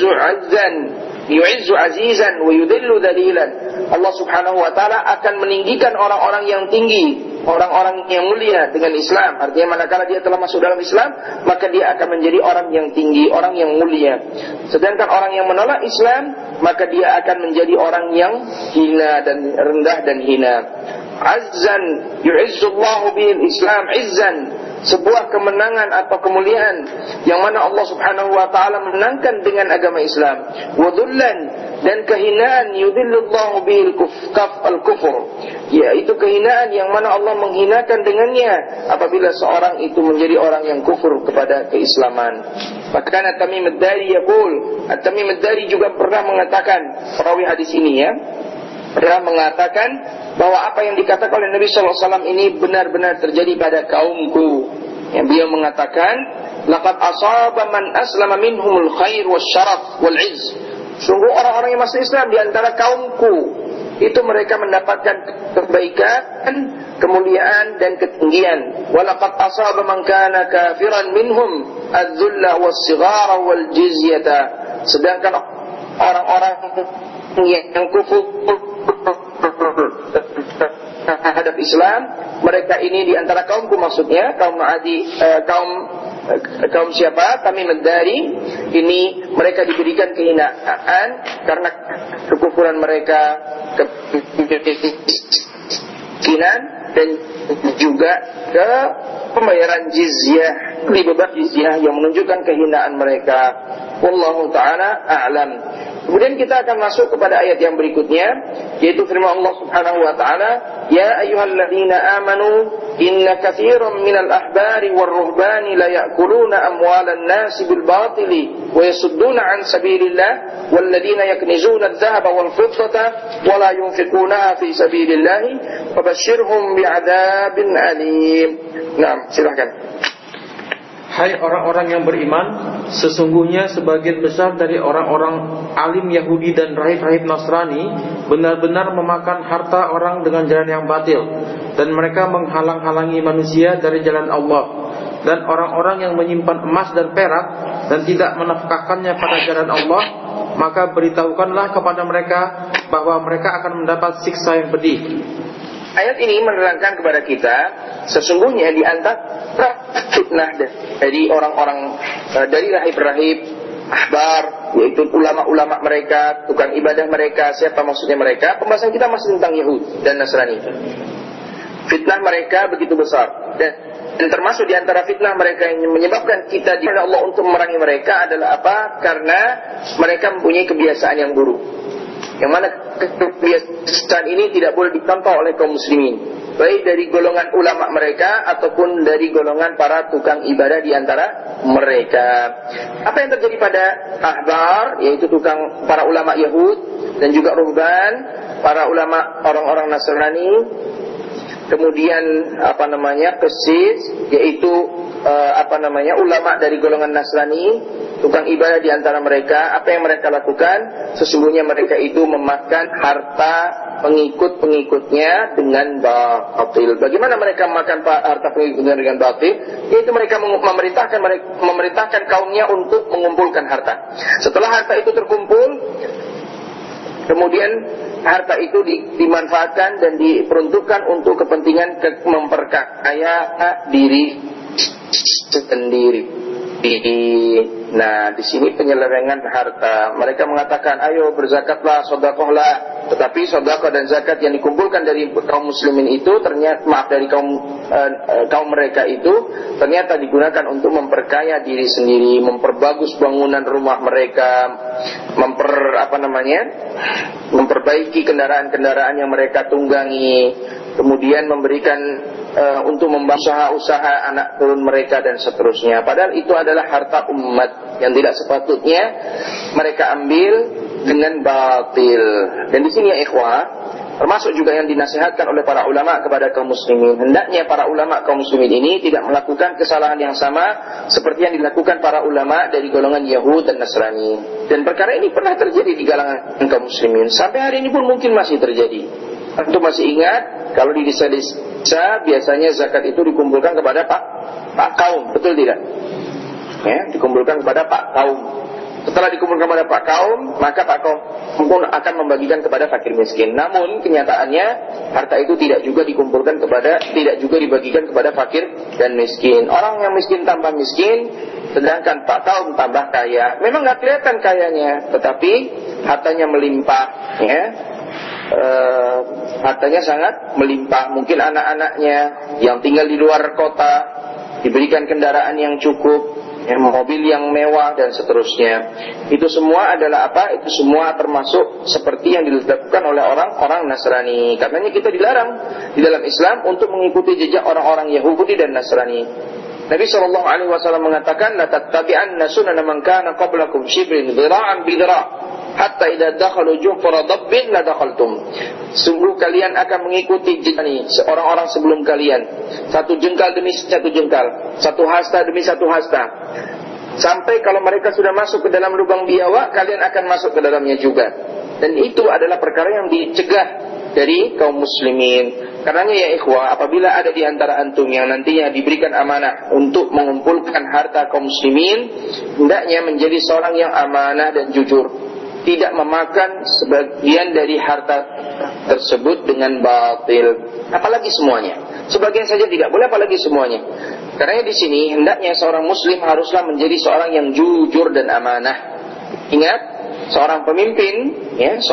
Yu'izzu azizan wa yudillu dalilan. Allah Subhanahu wa taala akan meninggikan orang-orang yang tinggi, orang-orang yang mulia dengan Islam. Artinya manakala dia telah masuk dalam Islam, maka dia akan menjadi orang yang tinggi, orang yang mulia. Sedangkan orang yang menolak Islam, maka dia akan menjadi orang yang hina dan rendah dan hina. Azzan yu'izzullahu bil Islam izzan, sebuah kemenangan atau kemuliaan yang mana Allah Subhanahu wa taala menangkan dengan agama Islam. Wa dhullan, dan kehinaan yudhillullahu bil kufr, yaitu kehinaan yang mana Allah menghinakan dengannya apabila seorang itu menjadi orang yang kufur kepada keislaman. Maka At-Tamim ad-Dari yaqul, At-Tamim ad-Dari juga pernah mengatakan, perawi hadis ini, ya, pernah mengatakan bahwa apa yang dikatakan oleh Nabi SAW ini benar-benar terjadi pada kaumku. Yang beliau mengatakan, laqad asaba man aslama minhumul khair wasyaraf wal izz. Sungguh orang-orang yang masuk Islam di antara kaumku itu mereka mendapatkan kebaikan, kemuliaan dan ketinggian. Walaqad asaba man kana kafiran minhum adzulla was-sighara wal jizyata. Sedangkan orang-orang yang kufur terhadap Islam, mereka ini di antara kaumku, maksudnya kaum siapa? Tamim ad-Dari ini mereka diberikan kehinaan karena kekufuran mereka, kemiskinan, dan juga ke pembayaran jizyah, riba jizyah yang menunjukkan kehinaan mereka. Wallahu ta'ala a'lam. Kemudian kita akan masuk kepada ayat yang berikutnya, yaitu firman Allah Subhanahu wa taala, "Ya ayyuhalladzina amanu inna katsiran minal ahbari war-ruhbani la ya'kuluna amwalan nasi bil batili wa yasudduna an sabilillah walladzina yaknizuna adh-dhahaba wal fiddata wa la yunfiqunaha fi sabilillah fabashshirhum bi'adzabin alim." Nah, silakan. Hai orang-orang yang beriman, sesungguhnya sebagian besar dari orang-orang alim Yahudi dan rahib-rahib Nasrani benar-benar memakan harta orang dengan jalan yang batil, dan mereka menghalang-halangi manusia dari jalan Allah. Dan orang-orang yang menyimpan emas dan perak dan tidak menafkahkannya pada jalan Allah, maka beritahukanlah kepada mereka bahwa mereka akan mendapat siksa yang pedih. Ayat ini menerangkan kepada kita, sesungguhnya di antara fitnah dari orang-orang, dari rahib-rahib, ahbar, yaitu ulama-ulama mereka, tukang ibadah mereka, siapa maksudnya mereka? Pembahasan kita masih tentang Yahudi dan Nasrani. Fitnah mereka begitu besar, dan termasuk di antara fitnah mereka yang menyebabkan kita diperintah Allah untuk memerangi mereka adalah apa? Karena mereka mempunyai kebiasaan yang buruk, yang mana kebiasaan ini tidak boleh dicontoh oleh kaum muslimin, baik dari golongan ulama mereka ataupun dari golongan para tukang ibadah di antara mereka. Apa yang terjadi pada ahbar, yaitu tukang para ulama Yahud dan juga ruhban, para ulama orang-orang Nasrani, kemudian kesis, yaitu ulama dari golongan Nasrani, tukang ibadah di antara mereka. Apa yang mereka lakukan? Sesungguhnya mereka itu memakan harta pengikut-pengikutnya dengan batil. Bagaimana mereka memakan harta pengikutnya dengan batil? Yaitu mereka memerintahkan kaumnya untuk mengumpulkan harta. Setelah harta itu terkumpul, kemudian harta itu dimanfaatkan dan diperuntukkan untuk kepentingan memperkaya diri sendiri. Nah, di sini penyelewengan harta. Mereka mengatakan, ayo berzakatlah, sedekahlah. Tetapi sedekah dan zakat yang dikumpulkan dari kaum muslimin itu dari kaum mereka itu ternyata digunakan untuk memperkaya diri sendiri, memperbagus bangunan rumah mereka, memperbaiki kendaraan-kendaraan yang mereka tunggangi, kemudian memberikan untuk membantu usaha anak turun mereka dan seterusnya. Padahal itu adalah harta umat yang tidak sepatutnya mereka ambil dengan batil. Dan di sini ya ikhwah, termasuk juga yang dinasihatkan oleh para ulama kepada kaum muslimin. Hendaknya para ulama kaum muslimin ini tidak melakukan kesalahan yang sama seperti yang dilakukan para ulama dari golongan Yahud dan Nasrani. Dan perkara ini pernah terjadi di kalangan kaum muslimin. Sampai hari ini pun mungkin masih terjadi. Antum masih ingat kalau di desa-desa biasanya zakat itu dikumpulkan kepada Pak Kaum, betul tidak? Ya, dikumpulkan kepada Pak Kaum. Setelah dikumpulkan kepada Pak Kaum, maka Pak Kaum pun akan membagikan kepada fakir miskin. Namun kenyataannya harta itu tidak juga dibagikan kepada fakir dan miskin. Orang yang miskin tambah miskin, sedangkan Pak Kaum tambah kaya. Memang nggak kelihatan kayanya, tetapi hartanya melimpah, ya. Hartanya sangat melimpah. Mungkin anak-anaknya yang tinggal di luar kota diberikan kendaraan yang cukup, mobil yang mewah dan seterusnya. Itu semua adalah apa? Itu semua termasuk seperti yang dilakukan oleh orang-orang Nasrani. Karenanya kita dilarang di dalam Islam untuk mengikuti jejak orang-orang Yahudi dan Nasrani. Nabi SAW mengatakan, la tattabi'anna sunana man kana qablakum shibrin dhira'an bidra' hatta idza dakhalu juhra dabbin la dakhaltum. Sungguh kalian akan mengikuti jejak orang-orang sebelum kalian, satu jengkal demi satu jengkal, satu hasta demi satu hasta, sampai kalau mereka sudah masuk ke dalam lubang biawak, kalian akan masuk ke dalamnya juga. Dan itu adalah perkara yang dicegah dari kaum muslimin. Karenanya ya ikhwah, apabila ada di antara antum yang nantinya diberikan amanah untuk mengumpulkan harta kaum muslimin, hendaknya menjadi seorang yang amanah dan jujur, tidak memakan sebagian dari harta tersebut dengan batil, apalagi semuanya. Sebagian saja tidak boleh, apalagi semuanya. Karena di sini hendaknya seorang muslim haruslah menjadi seorang yang jujur dan amanah. Ingat, seorang pemimpin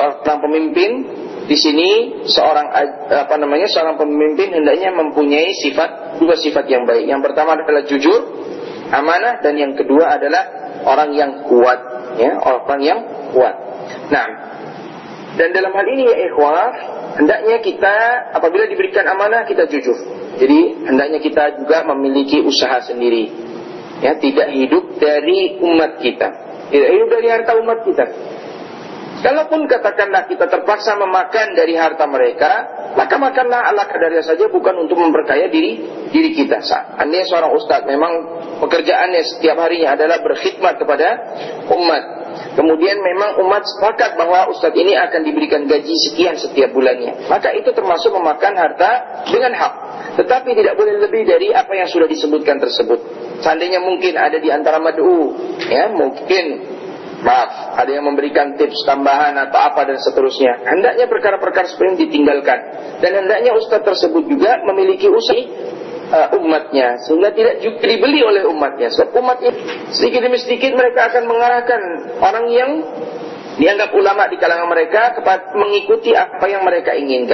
di sini seorang pemimpin hendaknya mempunyai dua sifat yang baik. Yang pertama adalah jujur, amanah, dan yang kedua adalah orang yang kuat, ya, orang yang kuat. Nah, dan dalam hal ini ya ikhwah, hendaknya kita apabila diberikan amanah kita jujur. Jadi hendaknya kita juga memiliki usaha sendiri, ya, tidak hidup dari umat kita, tidak hidup dari harta umat kita. Kalaupun katakanlah kita terpaksa memakan dari harta mereka, maka makanlah ala kadarnya saja, bukan untuk memperkaya diri kita. Andai seorang ustaz memang pekerjaannya setiap harinya adalah berkhidmat kepada umat, kemudian memang umat sepakat bahwa ustaz ini akan diberikan gaji sekian setiap bulannya, maka itu termasuk memakan harta dengan hak. Tetapi tidak boleh lebih dari apa yang sudah disebutkan tersebut. Seandainya mungkin ada di antara mad'u, ya, mungkin ada yang memberikan tips tambahan atau apa dan seterusnya, hendaknya perkara-perkara seperti ini ditinggalkan. Dan hendaknya ustaz tersebut juga memiliki usaha umatnya, sehingga tidak juga dibeli oleh umatnya. Sebab umat ini sedikit demi sedikit mereka akan mengarahkan orang yang dianggap ulama di kalangan mereka kepada mengikuti apa yang mereka inginkan.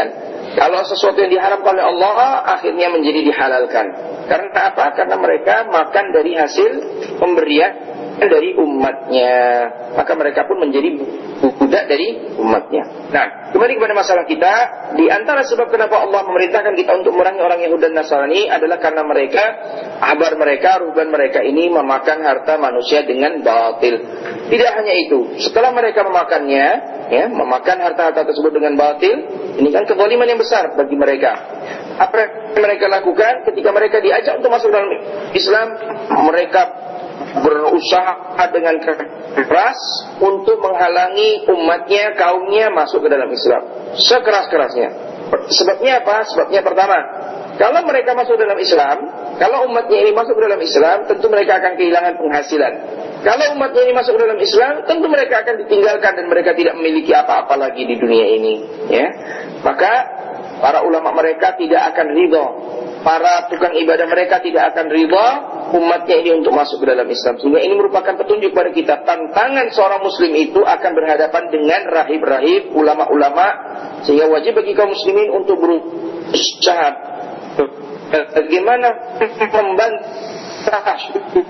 Kalau sesuatu yang diharamkan oleh Allah akhirnya menjadi dihalalkan. Karena apa? Karena mereka makan dari hasil pemberian dari umatnya, maka mereka pun menjadi budak dari umatnya. Nah, kembali kepada masalah kita, di antara sebab kenapa Allah memerintahkan kita untuk memerangi orang Yahudi dan Nasrani adalah karena mereka, ahbar mereka, ruhban mereka ini memakan harta manusia dengan batil. Tidak hanya itu, setelah mereka memakannya, memakan harta-harta tersebut dengan batil, ini kan kezaliman yang besar bagi mereka. Apa yang mereka lakukan ketika mereka diajak untuk masuk dalam Islam, mereka berusaha dengan keras untuk menghalangi umatnya, kaumnya masuk ke dalam Islam sekeras-kerasnya. Sebabnya apa? Sebabnya pertama, kalau mereka masuk dalam Islam, kalau umatnya ini masuk ke dalam Islam, tentu mereka akan kehilangan penghasilan. Kalau umatnya ini masuk ke dalam Islam, tentu mereka akan ditinggalkan dan mereka tidak memiliki apa-apa lagi di dunia ini. Maka para ulama mereka tidak akan ridha, para tukang ibadah mereka tidak akan ridha umatnya ini untuk masuk ke dalam Islam. Sehingga ini merupakan petunjuk pada kita, tantangan seorang muslim itu akan berhadapan dengan rahib-rahib, ulama-ulama, sehingga wajib bagi kaum muslimin untuk berusaha bagaimana membantah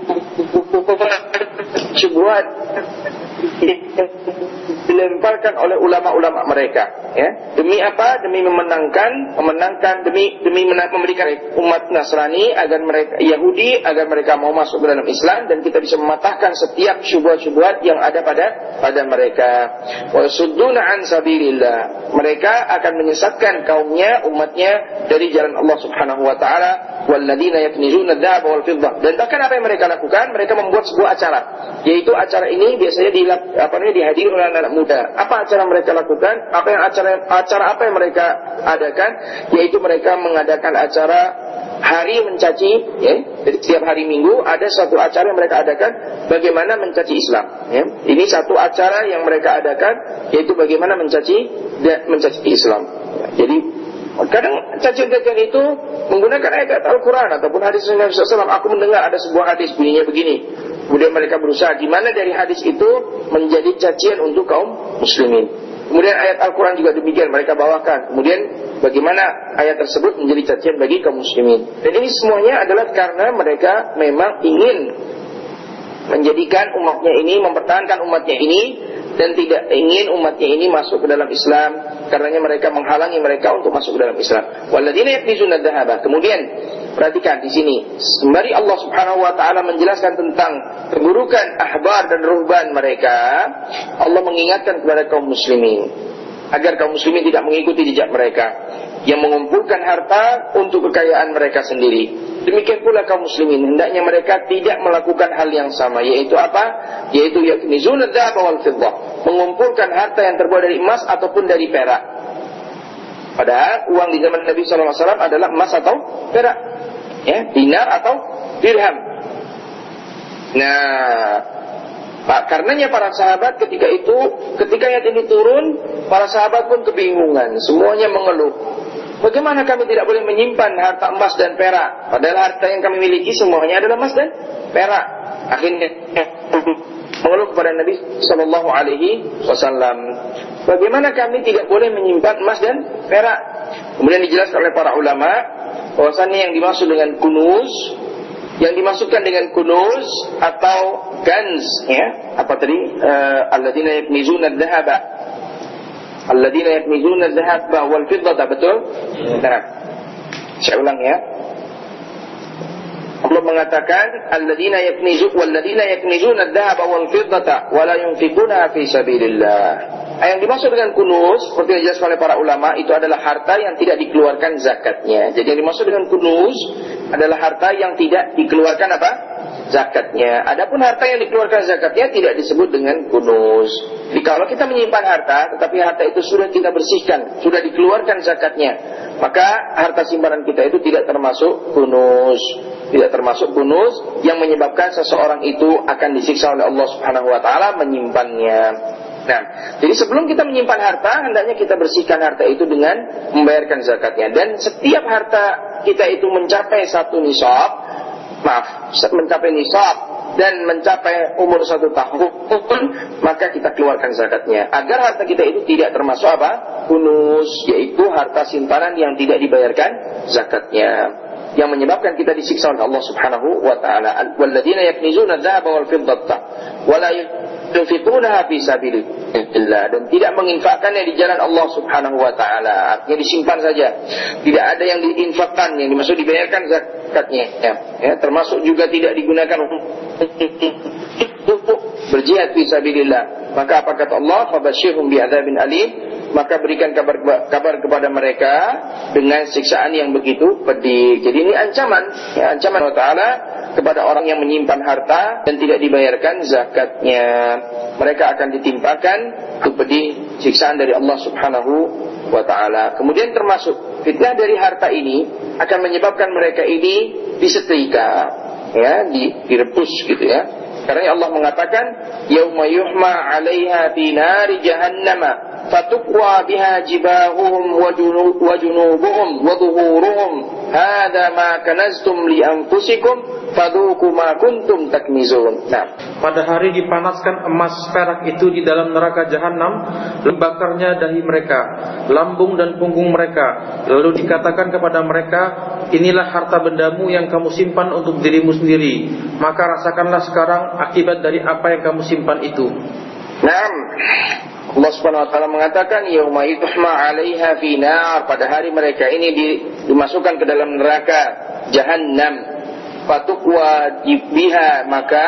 syubhat dilemparkan oleh ulama-ulama mereka, demi apa? Demi memenangkan, demi memberikan umat Nasrani agar mereka Yahudi agar mereka mau masuk ke dalam Islam, dan kita bisa mematahkan setiap syubhat-syubhat yang ada pada mereka. Wa sudduna an sabilillah, mereka akan menyesatkan kaumnya, umatnya dari jalan Allah Subhanahu wa taala. Walladzina yaknizuna adh-dhahaba wal fiddah, dan bahkan apa yang mereka lakukan, mereka membuat sebuah acara, yaitu acara ini biasanya dihadiri oleh anak muda. Apa acara mereka lakukan? Acara apa yang mereka adakan? Yaitu mereka mengadakan acara hari mencaci, jadi setiap hari Minggu ada satu acara yang mereka adakan bagaimana mencaci Islam. Ini satu acara yang mereka adakan, yaitu bagaimana mencaci Islam. Jadi kadang cacian-cacian itu menggunakan ayat Al-Quran ataupun hadis Nabi SAW. Aku mendengar ada sebuah hadis bunyinya begini. Kemudian mereka berusaha gimana dari hadis itu menjadi cacian untuk kaum muslimin. Kemudian ayat Al-Quran juga demikian mereka bawakan. Kemudian bagaimana ayat tersebut menjadi cacian bagi kaum muslimin. Dan ini semuanya adalah karena mereka memang ingin menjadikan umatnya ini, mempertahankan umatnya ini, dan tidak ingin umatnya ini masuk ke dalam Islam, karenanya mereka menghalangi mereka untuk masuk ke dalam Islam. Walladzina yaknizuna adh-dhahaba. Kemudian perhatikan di sini, sembari Allah Subhanahu wa taala menjelaskan tentang keburukan ahbar dan ruhban mereka, Allah mengingatkan kepada kaum muslimin agar kaum muslimin tidak mengikuti jejak mereka yang mengumpulkan harta untuk kekayaan mereka sendiri. Demikian pula kaum muslimin, hendaknya mereka tidak melakukan hal yang sama, yaitu apa? Yaitu yaknizuna adh-dhahaba wal fiddah, mengumpulkan harta yang terbuat dari emas ataupun dari perak. Padahal uang di zaman Nabi SAW adalah emas atau perak, dinar atau dirham. Nah, karenanya para sahabat ketika ayat ini turun, para sahabat pun kebingungan, semuanya mengeluh. Bagaimana kami tidak boleh menyimpan harta emas dan perak, padahal harta yang kami miliki semuanya adalah emas dan perak. Akhirnya mengeluh kepada Nabi Sallallahu Alaihi Wasallam, bagaimana kami tidak boleh menyimpan emas dan perak? Kemudian dijelaskan oleh para ulama bahwasannya yang dimaksud dengan kunuz, yang dimasukkan dengan kunuz atau kanz, apa tadi? Alladzina yaknizuna adh-dhahaba, alladzina yaknizuna adh-dhahaba wal fiddata, betul? Nah, saya ulang ya. Allah mengatakan alladzina yaknizuna adh-dhahaba wal fiddata wa la yunfiquna fi sabilillah. Yang dimaksud dengan kunuz, seperti yang dijelaskan oleh para ulama, itu adalah harta yang tidak dikeluarkan zakatnya. Jadi yang dimaksud dengan kunuz adalah harta yang tidak dikeluarkan apa? Zakatnya. Adapun harta yang dikeluarkan zakatnya tidak disebut dengan kunuz. Jadi kalau kita menyimpan harta, tetapi harta itu sudah kita bersihkan, sudah dikeluarkan zakatnya, maka harta simpanan kita itu tidak termasuk kunuz. Tidak termasuk kunuz yang menyebabkan seseorang itu akan disiksa oleh Allah Subhanahu wa taala menyimpannya. Nah, jadi sebelum kita menyimpan harta, hendaknya kita bersihkan harta itu dengan membayarkan zakatnya. Dan setiap harta kita itu mencapai satu nisab, mencapai nisab dan mencapai umur 1 tahun, maka kita keluarkan zakatnya. Agar harta kita itu tidak termasuk apa? Kunuz, yaitu harta simpanan yang tidak dibayarkan zakatnya, yang menyebabkan kita disiksa oleh Allah Subhanahu wa taala. Walladzina yaknizuna adz-dzahaba wal fiddata wa la yunfiqunaha fi sabilillah, dan tidak menginfakkannya di jalan Allah Subhanahu wa taala. Artinya disimpan saja, tidak ada yang diinfakkan, yang dimaksud dibayarkan zakatnya, ya. Termasuk juga tidak digunakan untuk berjihad fi sabilillah. Maka apa kata Allah? Fabasyirhum bi'adzabin alim, maka berikan kabar kepada mereka dengan siksaan yang begitu pedih. Jadi ini ancaman, ya, ancaman Allah Ta'ala kepada orang yang menyimpan harta dan tidak dibayarkan zakatnya. Mereka akan ditimpakan pedih siksaan dari Allah Subhanahu wa Ta'ala. Kemudian termasuk fitnah dari harta ini akan menyebabkan mereka ini disetrika, ya, direbus gitu ya. Karena Allah mengatakan yauma yuhma 'alaiha fi nari jahannama fatukwa biha jibahuhum wa junubuhum wa dhuhuruhum hadza ma kanaztum li anfusikum fadhuku ma kuntum taknizun. Nah, pada hari dipanaskan emas perak itu di dalam neraka jahanam, bakarnya dahi mereka, lambung dan punggung mereka, lalu dikatakan kepada mereka, inilah harta bendamu yang kamu simpan untuk dirimu sendiri, maka rasakanlah sekarang akibat dari apa yang kamu simpan itu. Naam, Allah Subhanahu wa taala mengatakan yauma yuhma 'alaiha fi nar, pada hari mereka ini dimasukkan ke dalam neraka jahannam. Fatukwa biha, maka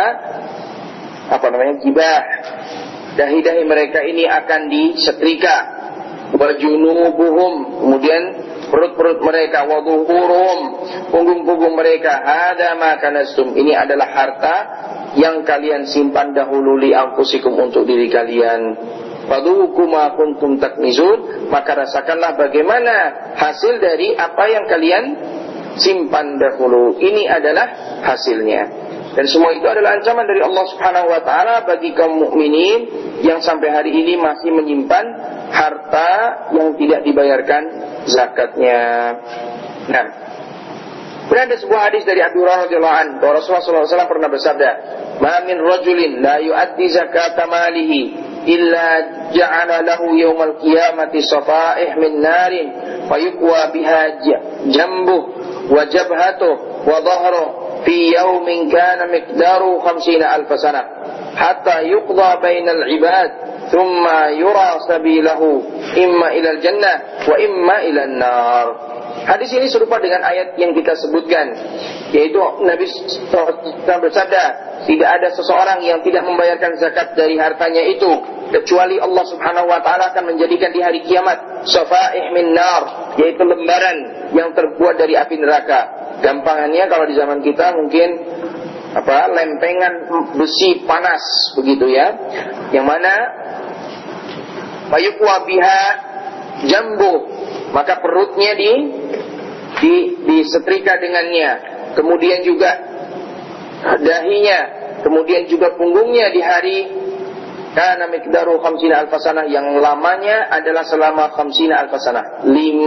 jibah, dahi-dahi mereka ini akan disetrika. Wajunubuhum, kemudian perut-perut mereka, wadhuhurum, punggung-punggung mereka, hadza ma kanastum, ini adalah harta yang kalian simpan dahulu li anfusikum, untuk diri kalian. Fadhuku ma kuntum taknizun, maka rasakanlah bagaimana hasil dari apa yang kalian simpan dahulu. Ini adalah hasilnya. Dan semua itu adalah ancaman dari Allah Subhanahu wa taala bagi kaum mukminin yang sampai hari ini masih menyimpan harta yang tidak dibayarkan zakatnya. Nah, ada sebuah hadis dari Abu Hurairah radhiyallahu anhu bahwa Rasulullah SAW pernah bersabda, "Ma min rajulin la yu'addi zakata malihi illa ja'ala lahu yawmal qiyamati safa'ih min narin fayuqwa biha jambuh wa jabhatuh wa dhahruh fi yawmin kana miqdaru 50,000 sanah hatta yuqda bainal ibad thumma yura sabilahu imma ilal jannah wa imma ilan nar." Hadis ini serupa dengan ayat yang kita sebutkan, yaitu Nabi SAW bersabda, tidak ada seseorang yang tidak membayarkan zakat dari hartanya itu, kecuali Allah Subhanahu wa taala akan menjadikan di hari kiamat safa'ih min nar, yaitu lembaran yang terbuat dari api neraka. Gampangannya kalau di zaman kita mungkin lempengan besi panas begitu ya, yang mana mayuqwa biha jambu, maka perutnya disetrika dengannya, kemudian juga dahinya, kemudian juga punggungnya di hari kana miqdaru 50,000 sanah, yang lamanya adalah selama 50,000 sanah,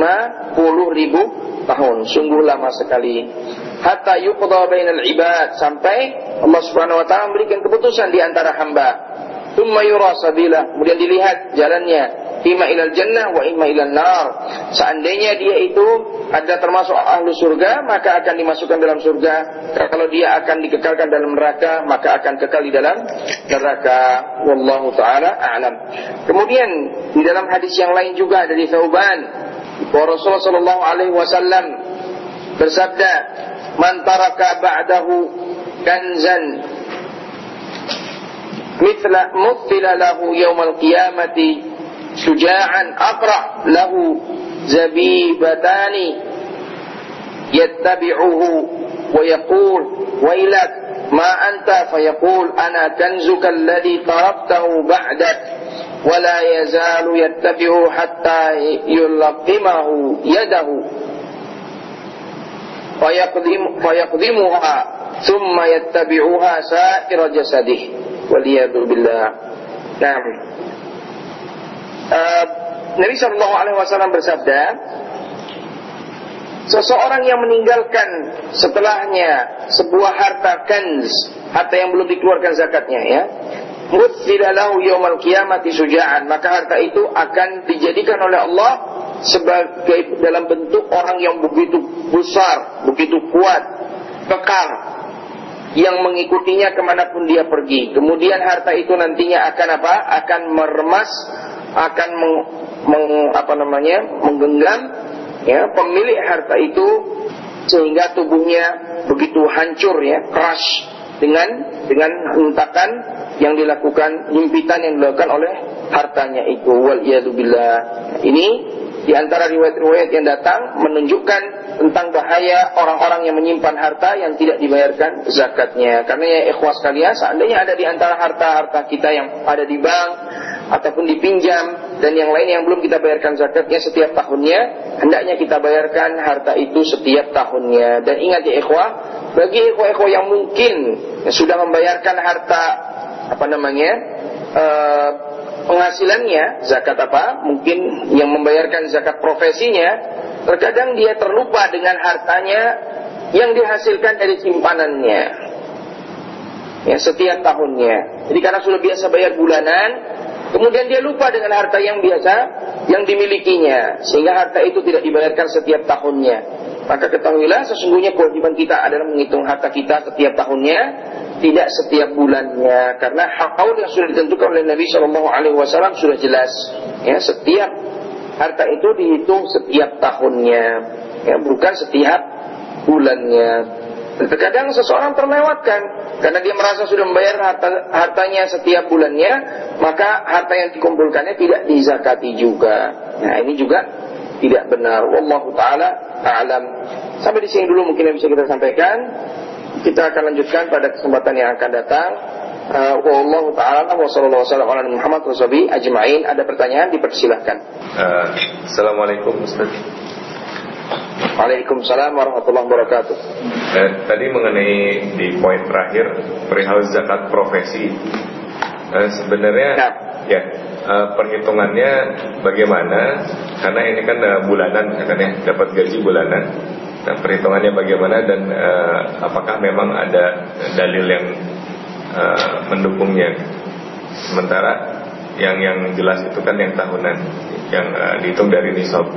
50,000 tahun, sungguh lama sekali. Hatta yuqda bainal ibad, sampai Allah Subhanahu wa taala memberikan keputusan di antara hamba. Tsumma yura sabila, kemudian dilihat jalannya, imma ilal jannah wa imma ilan nar. Seandainya dia itu ada termasuk ahlu surga, maka akan dimasukkan dalam surga. Kalau dia akan dikekalkan dalam neraka, maka akan kekal di dalam neraka. Wallahu ta'ala a'lam. Kemudian di dalam hadis yang lain juga dari Thauban, Rasulullah sallallahu alaihi wasallam bersabda, "Man taraka ba'dahu kanzan muthila lahu yawmal qiyamati syuja'an aqra lahu zabibatani yattabi'uhu wa yaqul wailak ma anta fayaqul ana kanzuka alladhi taraktahu ba'dak wa la yazalu yattabi'u hatta yulaqimahu yadahu fayaqdimuha thumma yattabi'uha sa'ira jasadih waliyadu billah." Nah, Nabi SAW bersabda, seseorang yang meninggalkan setelahnya sebuah harta kanz, harta yang belum dikeluarkan zakatnya, ya, mutsila lahu yaumal qiyamati syuja'an, maka harta itu akan dijadikan oleh Allah sebagai dalam bentuk orang yang begitu besar, begitu kuat, kekal, yang mengikutinya kemanapun dia pergi. Kemudian harta itu nantinya akan apa? Akan meremas, akan menggenggam, ya, pemilik harta itu sehingga tubuhnya begitu hancur, ya, crush dengan hentakan yang dilakukan, himpitan yang dilakukan oleh hartanya itu. Wal iyadzubillah. Ini di antara riwayat-riwayat yang datang menunjukkan tentang bahaya orang-orang yang menyimpan harta yang tidak dibayarkan zakatnya. Karena ya ikhwas sekalian, seandainya ada di antara harta-harta kita yang ada di bank ataupun dipinjam dan yang lain yang belum kita bayarkan zakatnya setiap tahunnya, hendaknya kita bayarkan harta itu setiap tahunnya. Dan ingat ya ikhwah, bagi ikhwah-ikhwah yang mungkin sudah membayarkan harta penghasilannya, zakat mungkin yang membayarkan zakat profesinya, terkadang dia terlupa dengan hartanya yang dihasilkan dari simpanannya, ya, setiap tahunnya. Jadi karena sudah biasa bayar bulanan, kemudian dia lupa dengan harta yang biasa yang dimilikinya, sehingga harta itu tidak dibayarkan setiap tahunnya. Maka ketahuilah sesungguhnya kewajiban kita adalah menghitung harta kita setiap tahunnya, tidak setiap bulannya. Karena haul yang sudah ditentukan oleh Nabi SAW sudah jelas, ya, setiap harta itu dihitung setiap tahunnya, ya, bukan setiap bulannya. Terkadang seseorang terlewatkan karena dia merasa sudah membayar hartanya setiap bulannya, maka harta yang dikumpulkannya tidak dizakati juga. Nah, ini juga tidak benar. Wallahu taala a'lam. Sampai di sini dulu mungkin yang bisa kita sampaikan. Kita akan lanjutkan pada kesempatan yang akan datang. Wallahu ta'ala wa sallallahu wasallam ala Muhammad wa sahbihi ajma'in. Ada pertanyaan, dipersilahkan. Assalamualaikum Ustaz. Waalaikumsalam warahmatullahi wabarakatuh. Tadi mengenai di poin terakhir perihal zakat profesi. Sebenarnya ya, perhitungannya bagaimana? Karena ini kan bulanan, kan ya, dapat gaji bulanan. Nah, perhitungannya bagaimana dan apakah memang ada dalil yang mendukungnya? Sementara yang jelas itu kan yang tahunan, yang dihitung dari nisab.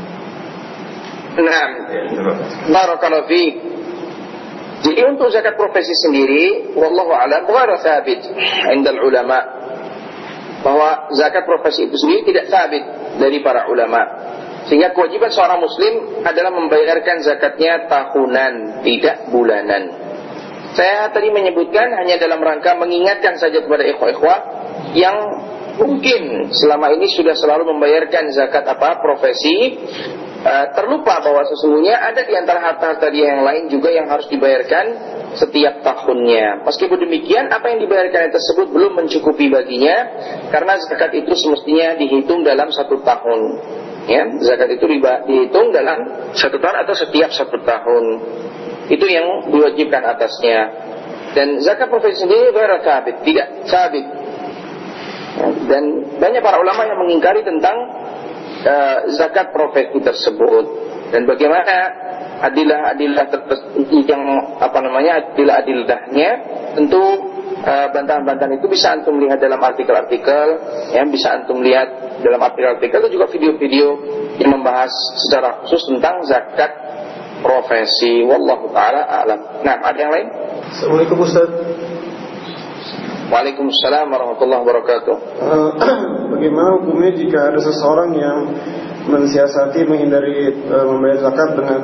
Nah, barakallahu fiik. Jadi untuk zakat profesi sendiri, wallahu a'lam, ghairu thabit 'inda ulama. Bahwa zakat profesi itu sendiri tidak sabit dari para ulama. Sehingga kewajiban seorang muslim adalah membayarkan zakatnya tahunan, tidak bulanan. Saya tadi menyebutkan hanya dalam rangka mengingatkan saja kepada ikhwah-ikhwah yang mungkin selama ini sudah selalu membayarkan zakat profesi, terlupa bahwa sesungguhnya ada di antara harta-harta dia yang lain juga yang harus dibayarkan setiap tahunnya. Meskipun demikian, apa yang dibayarkan tersebut belum mencukupi baginya, karena zakat itu semestinya dihitung dalam 1 tahun. Ya, zakat itu dihitung dalam 1 tahun atau setiap 1 tahun. Itu yang diwajibkan atasnya. Dan zakat profesi sendiri tidak sabit. Dan banyak para ulama yang mengingkari tentang zakat profesi tersebut. Dan bagaimana adilah-adilah yang adilah-adilahnya, tentu bantahan-bantahan itu bisa antum lihat dalam artikel-artikel, ya, bisa antum lihat dalam artikel-artikel itu juga video-video yang membahas secara khusus tentang zakat profesi. Wallahu taala a'lam. Nah, ada yang lain? Assalamualaikum Ustaz. Waalaikumsalam warahmatullahi wabarakatuh. Bagaimana hukumnya jika ada seseorang yang mensiasati menghindari membayar zakat dengan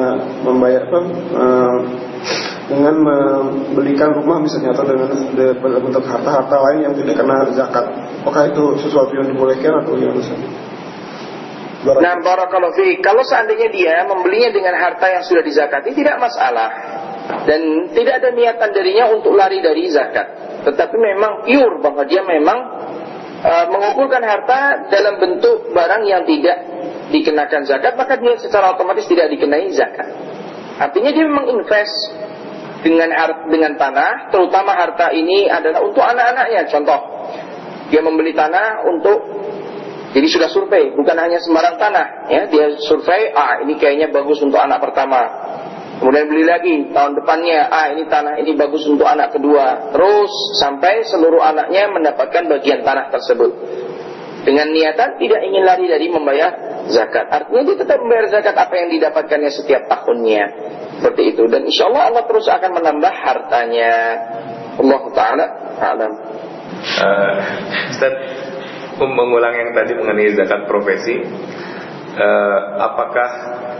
dengan membelikan rumah misalnya, atau dengan bentuk harta-harta lain yang tidak kena zakat? Apakah itu sesuatu yang dibolehkan atau yang Nah, barakallahu fiik. Kalau seandainya dia membelinya dengan harta yang sudah dizakati, tidak masalah. Dan tidak ada niatan darinya untuk lari dari zakat. Tetapi memang pure bahwa dia memang mengumpulkan harta dalam bentuk barang yang tidak dikenakan zakat, maka dia secara otomatis tidak dikenai zakat. Artinya dia memang invest dengan tanah, terutama harta ini adalah untuk anak-anaknya. Contoh, dia membeli tanah untuk Jadi sudah survei, bukan hanya sembarang tanah, ya. Dia survei, ini kayaknya bagus untuk anak pertama. Kemudian beli lagi tahun depannya, ini tanah ini bagus untuk anak kedua. Terus sampai seluruh anaknya mendapatkan bagian tanah tersebut. Dengan niatan tidak ingin lari dari membayar zakat. Artinya dia tetap membayar zakat apa yang didapatkannya setiap tahunnya. Seperti itu. Dan insya Allah Allah terus akan menambah hartanya. Allah Ta'ala alam. Ustaz, mengulang yang tadi mengenai zakat profesi, apakah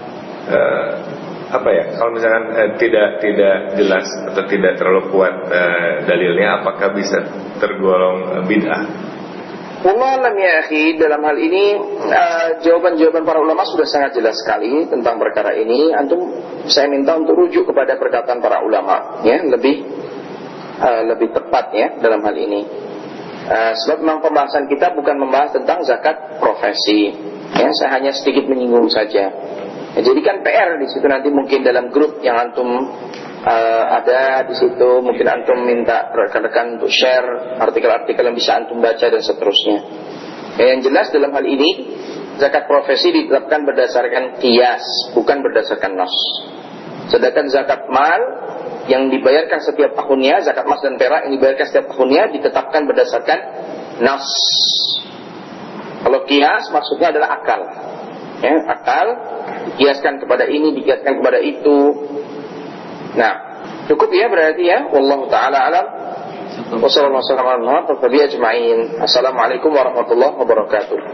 kalau misalkan tidak jelas atau tidak terlalu kuat dalilnya, apakah bisa tergolong bid'ah? Wallahu a'lam ya akhi, dalam hal ini jawaban-jawaban para ulama sudah sangat jelas sekali tentang perkara ini. Antum saya minta untuk rujuk kepada perkataan para ulama, ya, lebih tepat ya dalam hal ini. Sebab memang pembahasan kita bukan membahas tentang zakat profesi, ya, saya hanya sedikit menyinggung saja. Ya, jadi kan PR di situ nanti mungkin dalam grup yang antum ada di situ, mungkin antum minta rekan-rekan untuk share artikel-artikel yang bisa antum baca dan seterusnya. Ya, yang jelas dalam hal ini zakat profesi ditetapkan berdasarkan qiyas, bukan berdasarkan nas. Sedangkan zakat mal yang dibayarkan setiap tahunnya, zakat emas dan perak yang dibayarkan setiap tahunnya ditetapkan berdasarkan nas. Kalau qiyas maksudnya adalah akal. Ya, akal dikiaskan kepada ini, dikiaskan kepada itu. Nah, cukup ya berarti ya. Wallahu ta'ala alam. Wassalamualaikum warahmatullahi wabarakatuh. Assalamualaikum warahmatullahi wabarakatuh.